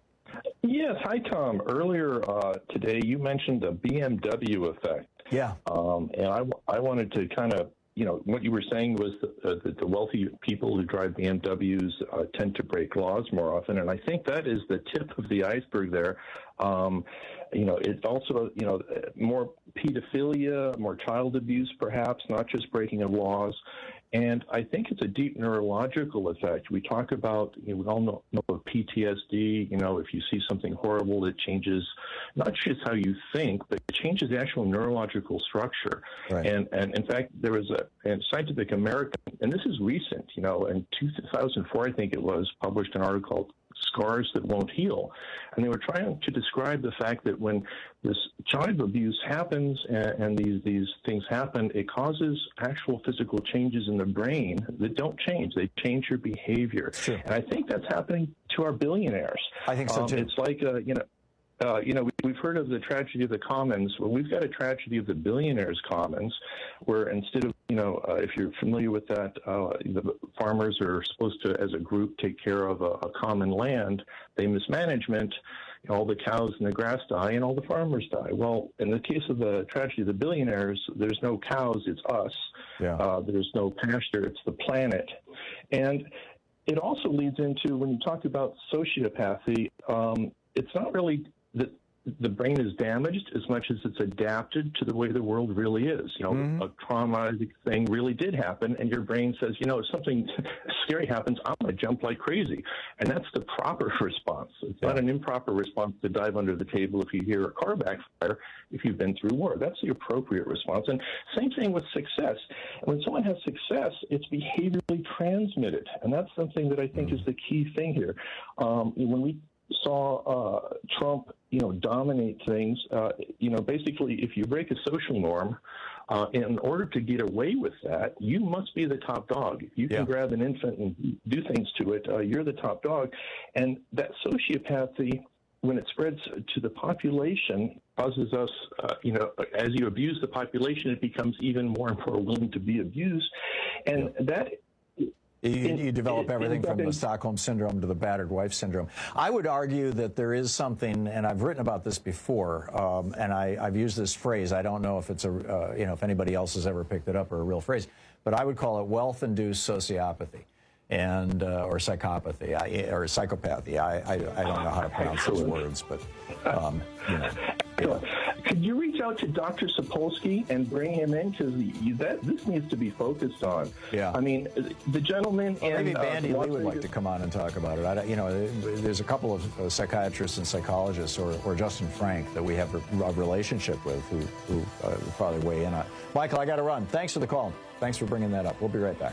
Yes. Hi, Tom. Earlier uh, today, you mentioned the B M W effect. Yeah. Um, and I, I wanted to kind of, you know, what you were saying was that, uh, that the wealthy people who drive B M Ws uh, tend to break laws more often. And I think that is the tip of the iceberg there. Um, you know, it's also, you know, more pedophilia, more child abuse, perhaps, not just breaking of laws. And I think it's a deep neurological effect. We talk about, you know, we all know, know of P T S D. You know, if you see something horrible, it changes not just how you think, but it changes the actual neurological structure. Right. And, and in fact, there was a, a Scientific American, and this is recent, you know, in two thousand four, I think it was, published an article called Scars That Won't Heal. And they were trying to describe the fact that when this child abuse happens and, and these, these things happen, it causes actual physical changes in the brain that don't change. They change your behavior. Sure. And I think that's happening to our billionaires. I think so, um, too. It's like, uh, you know, Uh, you know, we, we've heard of the tragedy of the commons. Well, we've got a tragedy of the billionaires' commons, where instead of, you know, uh, if you're familiar with that, uh, the farmers are supposed to, as a group, take care of a, a common land. They mismanagement, you know, all the cows and the grass die, and all the farmers die. Well, in the case of the tragedy of the billionaires, there's no cows, it's us. Yeah. Uh, there's no pasture, it's the planet. And it also leads into, when you talk about sociopathy, um, it's not really that the brain is damaged as much as it's adapted to the way the world really is. You know, mm-hmm. a traumatic thing really did happen, and your brain says, you know, if something scary happens, I'm going to jump like crazy. And that's the proper response. It's yeah. not an improper response to dive under the table if you hear a car backfire, if you've been through war. That's the appropriate response. And same thing with success. When someone has success, it's behaviorally transmitted. And that's something that I think mm-hmm. is the key thing here. Um, when we saw uh, Trump, you know, dominate things. Uh, you know, basically, if you break a social norm, uh, in order to get away with that, you must be the top dog. If you can yeah. grab an infant and do things to it, uh, you're the top dog. And that sociopathy, when it spreads to the population, causes us, uh, you know, as you abuse the population, it becomes even more and more willing to be abused. And yeah. that You, you develop everything from the Stockholm Syndrome to the battered wife syndrome. I would argue that there is something, and I've written about this before, um, and I, I've used this phrase. I don't know if it's a, uh, you know, if anybody else has ever picked it up or a real phrase, but I would call it wealth-induced sociopathy, and uh, or psychopathy, I, or psychopathy. I, I I don't know how to pronounce those words, but um, you know. Yeah. Could you reach out to Doctor Sapolsky and bring him in, because that this needs to be focused on? Yeah. I mean, the gentleman well, in maybe Bandy uh, Lee would like to come on and talk about it. I, you know, there's a couple of uh, psychiatrists and psychologists, or, or Justin Frank, that we have a, a relationship with, who who uh, will probably weigh in on. Michael, I got to run. Thanks for the call. Thanks for bringing that up. We'll be right back.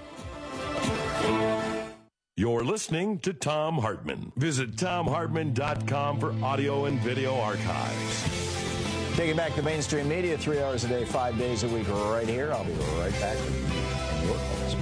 You're listening to Thom Hartmann. Visit Thom Hartmann dot com for audio and video archives. Taking back the mainstream media three hours a day, five days a week, right here. I'll be right back with your calls.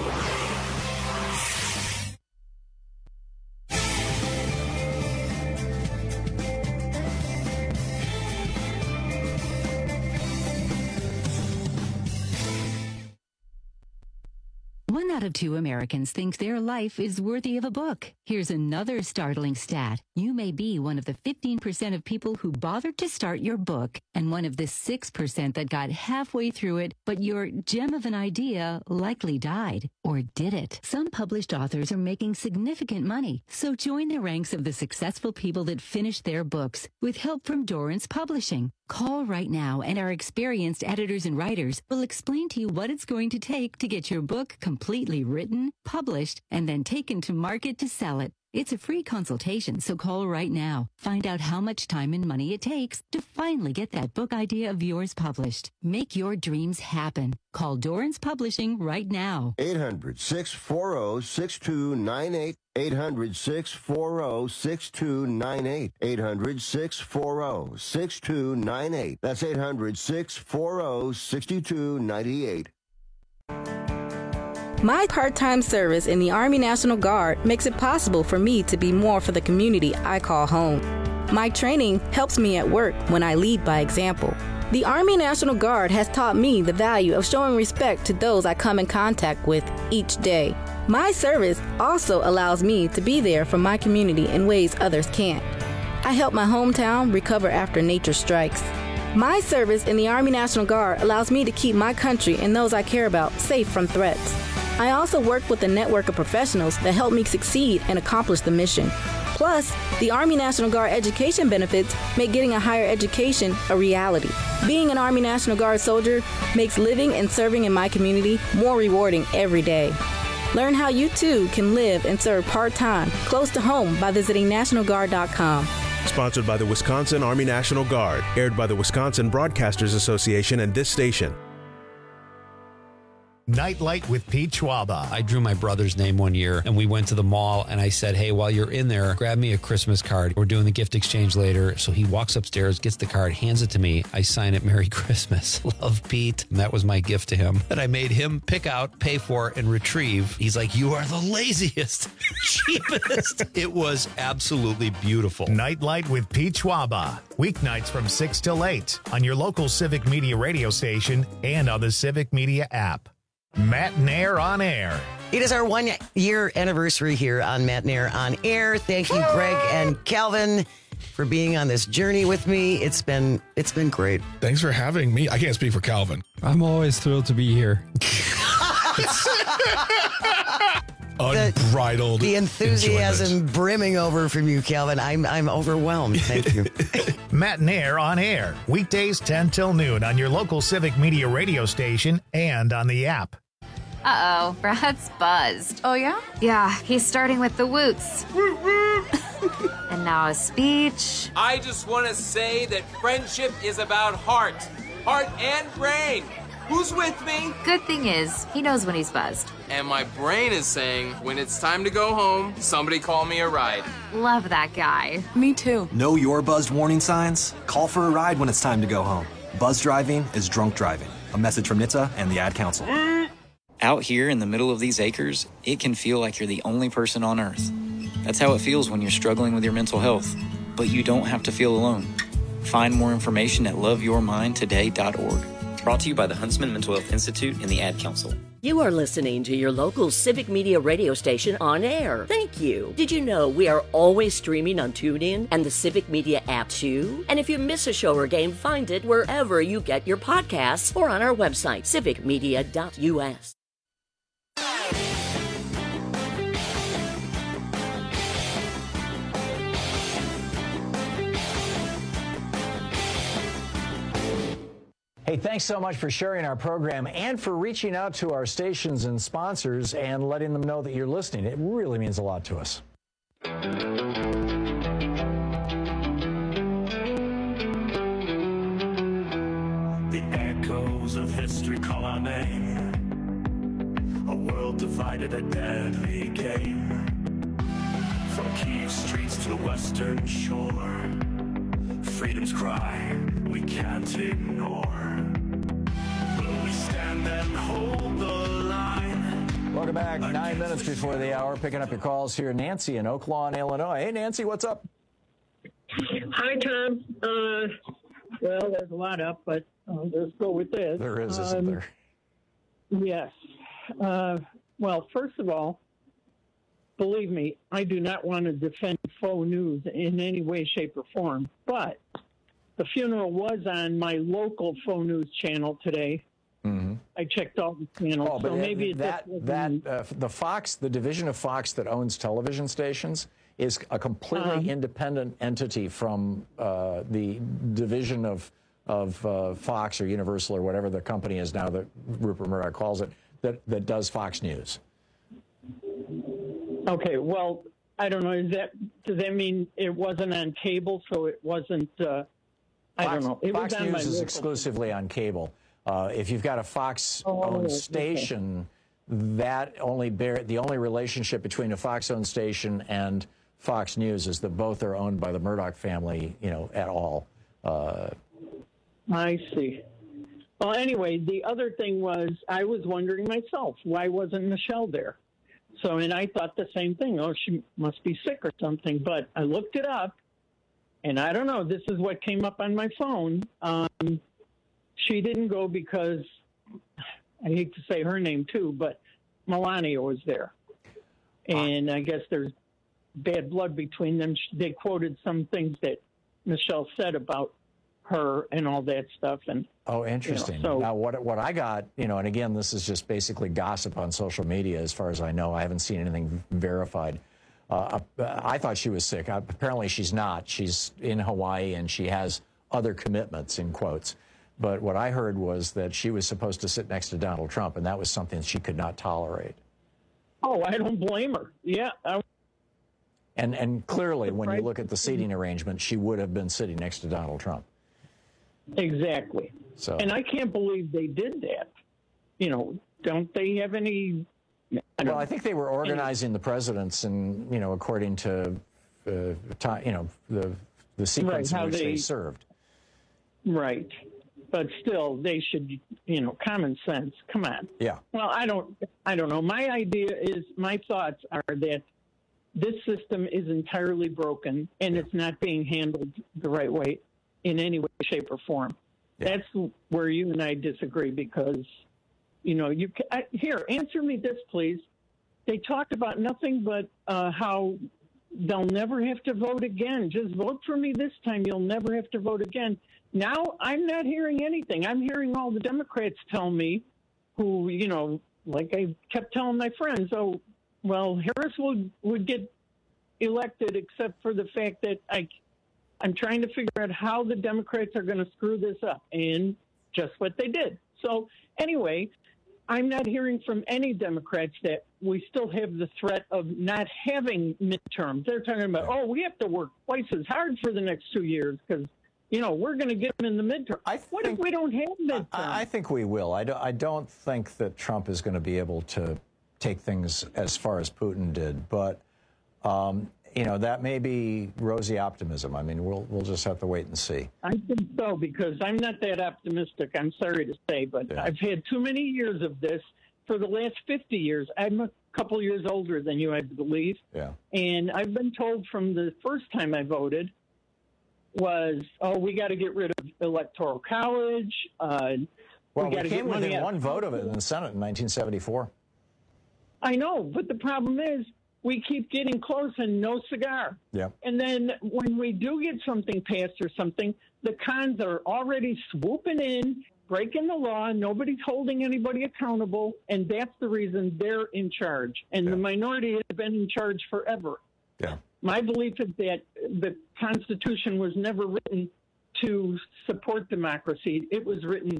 One out of two Americans think their life is worthy of a book. Here's another startling stat. You may be one of the fifteen percent of people who bothered to start your book, and one of the six percent that got halfway through it, but your gem of an idea likely died. Or did it? Some published authors are making significant money, so join the ranks of the successful people that finish their books with help from Dorrance Publishing. Call right now, and our experienced editors and writers will explain to you what it's going to take to get your book completely written, published, and then taken to market to sell it. It's a free consultation, so call right now. Find out how much time and money it takes to finally get that book idea of yours published. Make your dreams happen. Call Dorrance Publishing right now. eight hundred, six four zero, six two nine eight. eight hundred, six four zero, six two nine eight. eight hundred, six four zero, six two nine eight. That's eight hundred, six four zero, six two nine eight. My part-time service in the Army National Guard makes it possible for me to be more for the community I call home. My training helps me at work when I lead by example. The Army National Guard has taught me the value of showing respect to those I come in contact with each day. My service also allows me to be there for my community in ways others can't. I help my hometown recover after nature strikes. My service in the Army National Guard allows me to keep my country and those I care about safe from threats. I also work with a network of professionals that help me succeed and accomplish the mission. Plus, the Army National Guard education benefits make getting a higher education a reality. Being an Army National Guard soldier makes living and serving in my community more rewarding every day. Learn how you too can live and serve part-time close to home by visiting national guard dot com. Sponsored by the Wisconsin Army National Guard, aired by the Wisconsin Broadcasters Association and this station. Nightlight with Pete Schwaba. I drew my brother's name one year, and we went to the mall, and I said, hey, while you're in there, grab me a Christmas card. We're doing the gift exchange later. So he walks upstairs, gets the card, hands it to me. I sign it, Merry Christmas. Love, Pete. And that was my gift to him that I made him pick out, pay for, and retrieve. He's like, you are the laziest, cheapest. It was absolutely beautiful. Nightlight with Pete Schwaba. Weeknights from six till eight on your local Civic Media radio station and on the Civic Media app. Matt Nair on Air. It is our one-year anniversary here on Matt Nair on Air. Thank you, Greg and Calvin, for being on this journey with me. It's been it's been great. Thanks for having me. I can't speak for Calvin. I'm always thrilled to be here. Unbridled The enthusiasm enjoyment. brimming over from you, Calvin. I'm I'm overwhelmed. Thank you. Matt Nair on Air. Weekdays ten till noon on your local Civic Media radio station and on the app. Uh-oh, Brad's buzzed. Oh, yeah? Yeah, he's starting with the woots. And now a speech. I just want to say that friendship is about heart. Heart and brain. Who's with me? Good thing is, he knows when he's buzzed. And my brain is saying, when it's time to go home, somebody call me a ride. Love that guy. Me too. Know your buzzed warning signs? Call for a ride when it's time to go home. Buzz driving is drunk driving. A message from N H T S A and the Ad Council. Out here in the middle of these acres, it can feel like you're the only person on Earth. That's how it feels when you're struggling with your mental health. But you don't have to feel alone. Find more information at love your mind today dot org. Brought to you by the Huntsman Mental Health Institute and the Ad Council. You are listening to your local Civic Media radio station on air. Thank you. Did you know we are always streaming on TuneIn and the Civic Media app too? And if you miss a show or game, find it wherever you get your podcasts or on our website, civic media dot u s. Hey, thanks so much for sharing our program and for reaching out to our stations and sponsors and letting them know that you're listening. It really means a lot to us. The echoes of history call our name. A world divided, a deadly game. From Kyiv streets to the western shore, freedom's cry we can't ignore. Will we stand and hold the line? Welcome back. Nine minutes before the hour. Picking up your calls here. Nancy in Oak Lawn, Illinois. Hey, Nancy, what's up? Hi, Tom. Uh, well, there's a lot up, but uh, let's go with this. There is, isn't um, there? Yes. Uh, well, first of all, believe me, I do not want to defend faux news in any way, shape, or form, but the funeral was on my local faux news channel today. Mm-hmm. I checked all the channels, oh, but so maybe it, that that uh, the Fox, the division of Fox that owns television stations, is a completely uh-huh. independent entity from uh, the division of of uh, Fox or Universal or whatever the company is now that Rupert Murdoch calls it, that that does Fox News. Okay, well, I don't know. Is that does that mean it wasn't on cable, so it wasn't? Uh, I Fox, don't know. It Fox was on News my is local. exclusively on cable. Uh, if you've got a Fox-owned oh, station, okay. that only bear the only relationship between a Fox-owned station and Fox News is that both are owned by the Murdoch family. You know, at all. Uh, I see. Well, anyway, the other thing was I was wondering myself, why wasn't Michelle there? So, and I thought the same thing. Oh, she must be sick or something. But I looked it up, and I don't know. This is what came up on my phone. Um, she didn't go because, I hate to say her name too, but Melania was there. And I guess there's bad blood between them. They quoted some things that Michelle said about her and all that stuff. And oh, interesting. You know, so, now, what what I got, you know, and again, this is just basically gossip on social media, as far as I know. I haven't seen anything verified. Uh, I thought she was sick. Uh, apparently, she's not. She's in Hawaii and she has other commitments, in quotes. But what I heard was that she was supposed to sit next to Donald Trump, and that was something she could not tolerate. Oh, I don't blame her. Yeah. I And and clearly, when you look at the seating arrangement, she would have been sitting next to Donald Trump. Exactly. So, and I can't believe they did that. You know, don't they have any? I well, I think they were organizing any, the presidents, and you know, according to, uh, time, you know, the the sequence right, in which they, they served. Right, but still, they should, you know, common sense. Come on. Yeah. Well, I don't. I don't know. My idea is, my thoughts are that this system is entirely broken, and it's not being handled the right way in any way, shape, or form. Yeah. That's where you and I disagree, because, you know, you can, I, here, answer me this, please. They talked about nothing but uh, how they'll never have to vote again. Just vote for me this time. You'll never have to vote again. Now, I'm not hearing anything. I'm hearing all the Democrats tell me, who, you know, like I kept telling my friends, oh, well, Harris would, would get elected, except for the fact that I, I'm trying to figure out how the Democrats are going to screw this up, and just what they did. So anyway, I'm not hearing from any Democrats that we still have the threat of not having midterms. They're talking about, oh, we have to work twice as hard for the next two years because, you know, we're going to get them in the midterm. I what think, if we don't have midterms? I, I think we will. I don't, I don't think that Trump is going to be able to take things as far as Putin did, but um, you know, that may be rosy optimism. I mean, we'll we'll just have to wait and see. I think so, because I'm not that optimistic. I'm sorry to say, but yeah. I've had too many years of this. For the last fifty years, I'm a couple years older than you, I believe. Yeah. And I've been told from the first time I voted was, oh, we got to get rid of Electoral College. Uh, well, we, we came within one vote of it in the Senate in nineteen seventy-four. I know, but the problem is we keep getting close and no cigar. Yeah. And then when we do get something passed or something, the cons are already swooping in, breaking the law. Nobody's holding anybody accountable. And that's the reason they're in charge. And yeah. the minority has been in charge forever. Yeah. My belief is that the Constitution was never written to support democracy. It was written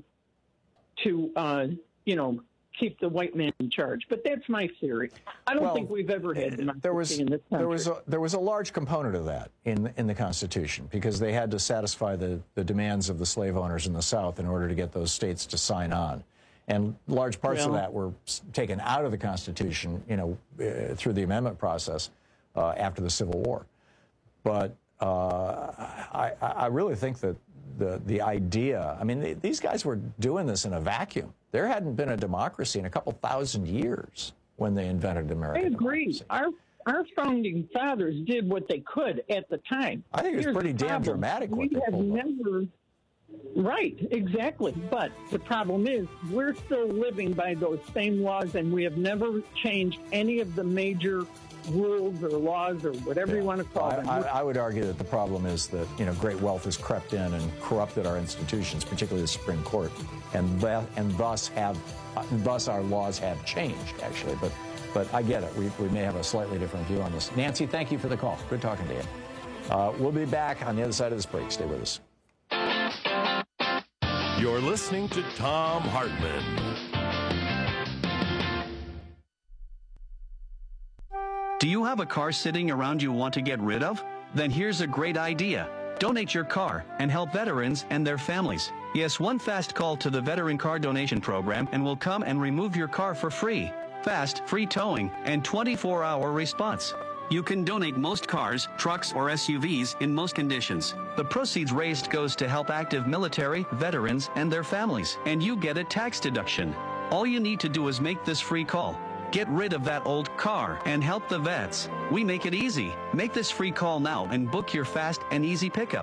to, uh, you know, keep the white man in charge. But that's my theory. I don't well, think we've ever had democracy there was, in this country. There was, a, there was a large component of that in, in the Constitution, because they had to satisfy the, the demands of the slave owners in the South in order to get those states to sign on. And large parts well, of that were taken out of the Constitution, you know, uh, through the amendment process uh, after the Civil War. But uh, I, I really think that the, the idea, I mean, they, these guys were doing this in a vacuum. There hadn't been a democracy in a couple thousand years when they invented American I agree. democracy. Our, our founding fathers did what they could at the time. I think it was Here's pretty damn dramatic what we they have pulled never, off. Right, exactly. But the problem is we're still living by those same laws, and we have never changed any of the major rules or laws or whatever yeah. you want to call well, them. I, I would argue that the problem is that, you know, great wealth has crept in and corrupted our institutions, particularly the Supreme Court, and that, and thus have, uh, thus our laws have changed, actually. But, but I get it. We, we may have a slightly different view on this. Nancy, thank you for the call. Good talking to you. Uh, we'll be back on the other side of this break. Stay with us. You're listening to Thom Hartmann. Do you have a car sitting around you want to get rid of? Then here's a great idea. Donate your car and help veterans and their families. Yes, one fast call to the Veteran Car Donation Program and we'll come and remove your car for free. Fast, free towing, and twenty-four hour response. You can donate most cars, trucks, or S U Vs in most conditions. The proceeds raised goes to help active military, veterans, and their families, and you get a tax deduction. All you need to do is make this free call. Get rid of that old car and help the vets. We make it easy. Make this free call now and book your fast and easy pickup.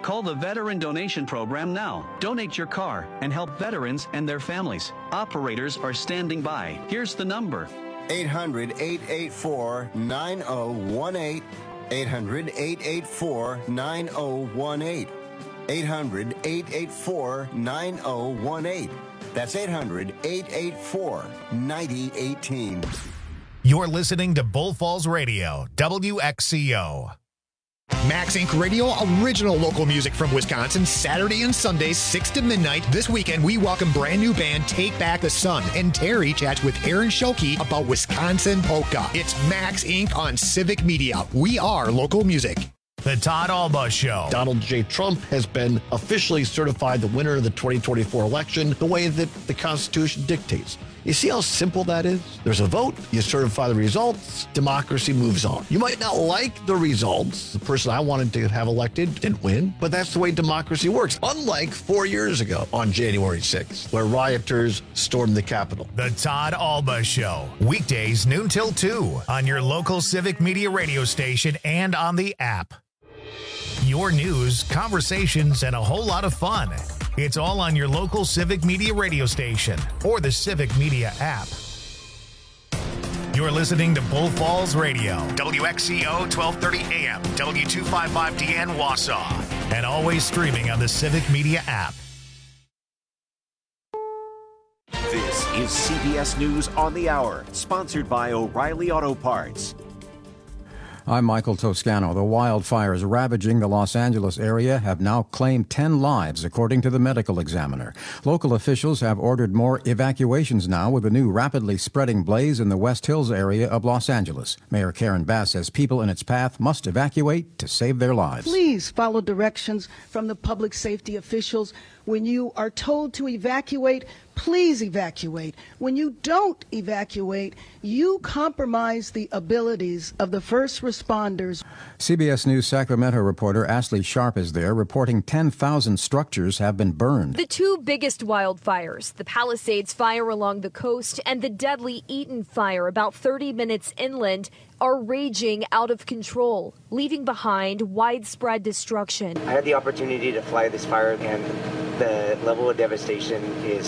Call the Veteran Donation Program now. Donate your car and help veterans and their families. Operators are standing by. Here's the number. eight hundred, eight eight four, nine oh one eight. eight hundred, eight eight four, nine oh one eight. eight hundred, eight eight four, nine oh one eight. That's eight hundred, eight eight four, nine oh one eight. You're listening to Bull Falls Radio, W X C O. Max Incorporated. Radio, original local music from Wisconsin, Saturday and Sundays, six to midnight. This weekend, we welcome brand new band Take Back the Sun, and Terry chats with Aaron Shoki about Wisconsin polka. It's Max Incorporated on Civic Media. We are local music. The Todd Alba Show. Donald J. Trump has been officially certified the winner of the twenty twenty-four election the way that the Constitution dictates. You see how simple that is? There's a vote, you certify the results, democracy moves on. You might not like the results. The person I wanted to have elected didn't win, but that's the way democracy works. Unlike four years ago on January sixth, where rioters stormed the Capitol. The Todd Alba Show. Weekdays noon till two on your local Civic Media radio station and on the app. Your news, conversations, and a whole lot of fun. It's all on your local Civic Media radio station or the Civic Media app. You're listening to Bull Falls Radio, W X C O twelve thirty A M, W two fifty-five D N Wausau, and always streaming on the Civic Media app. This is C B S News on the Hour, sponsored by O'Reilly Auto Parts. I'm Michael Toscano. The wildfires ravaging the Los Angeles area have now claimed ten lives, according to the medical examiner. Local officials have ordered more evacuations now with a new rapidly spreading blaze in the West Hills area of Los Angeles. Mayor Karen Bass says people in its path must evacuate to save their lives. Please follow directions from the public safety officials. When you are told to evacuate, please evacuate. When you don't evacuate, you compromise the abilities of the first responders. C B S News Sacramento reporter Ashley Sharp is there, reporting ten thousand structures have been burned. The two biggest wildfires, the Palisades fire along the coast and the deadly Eaton fire about thirty minutes inland, are raging out of control, leaving behind widespread destruction. I had the opportunity to fly this fire, and the level of devastation is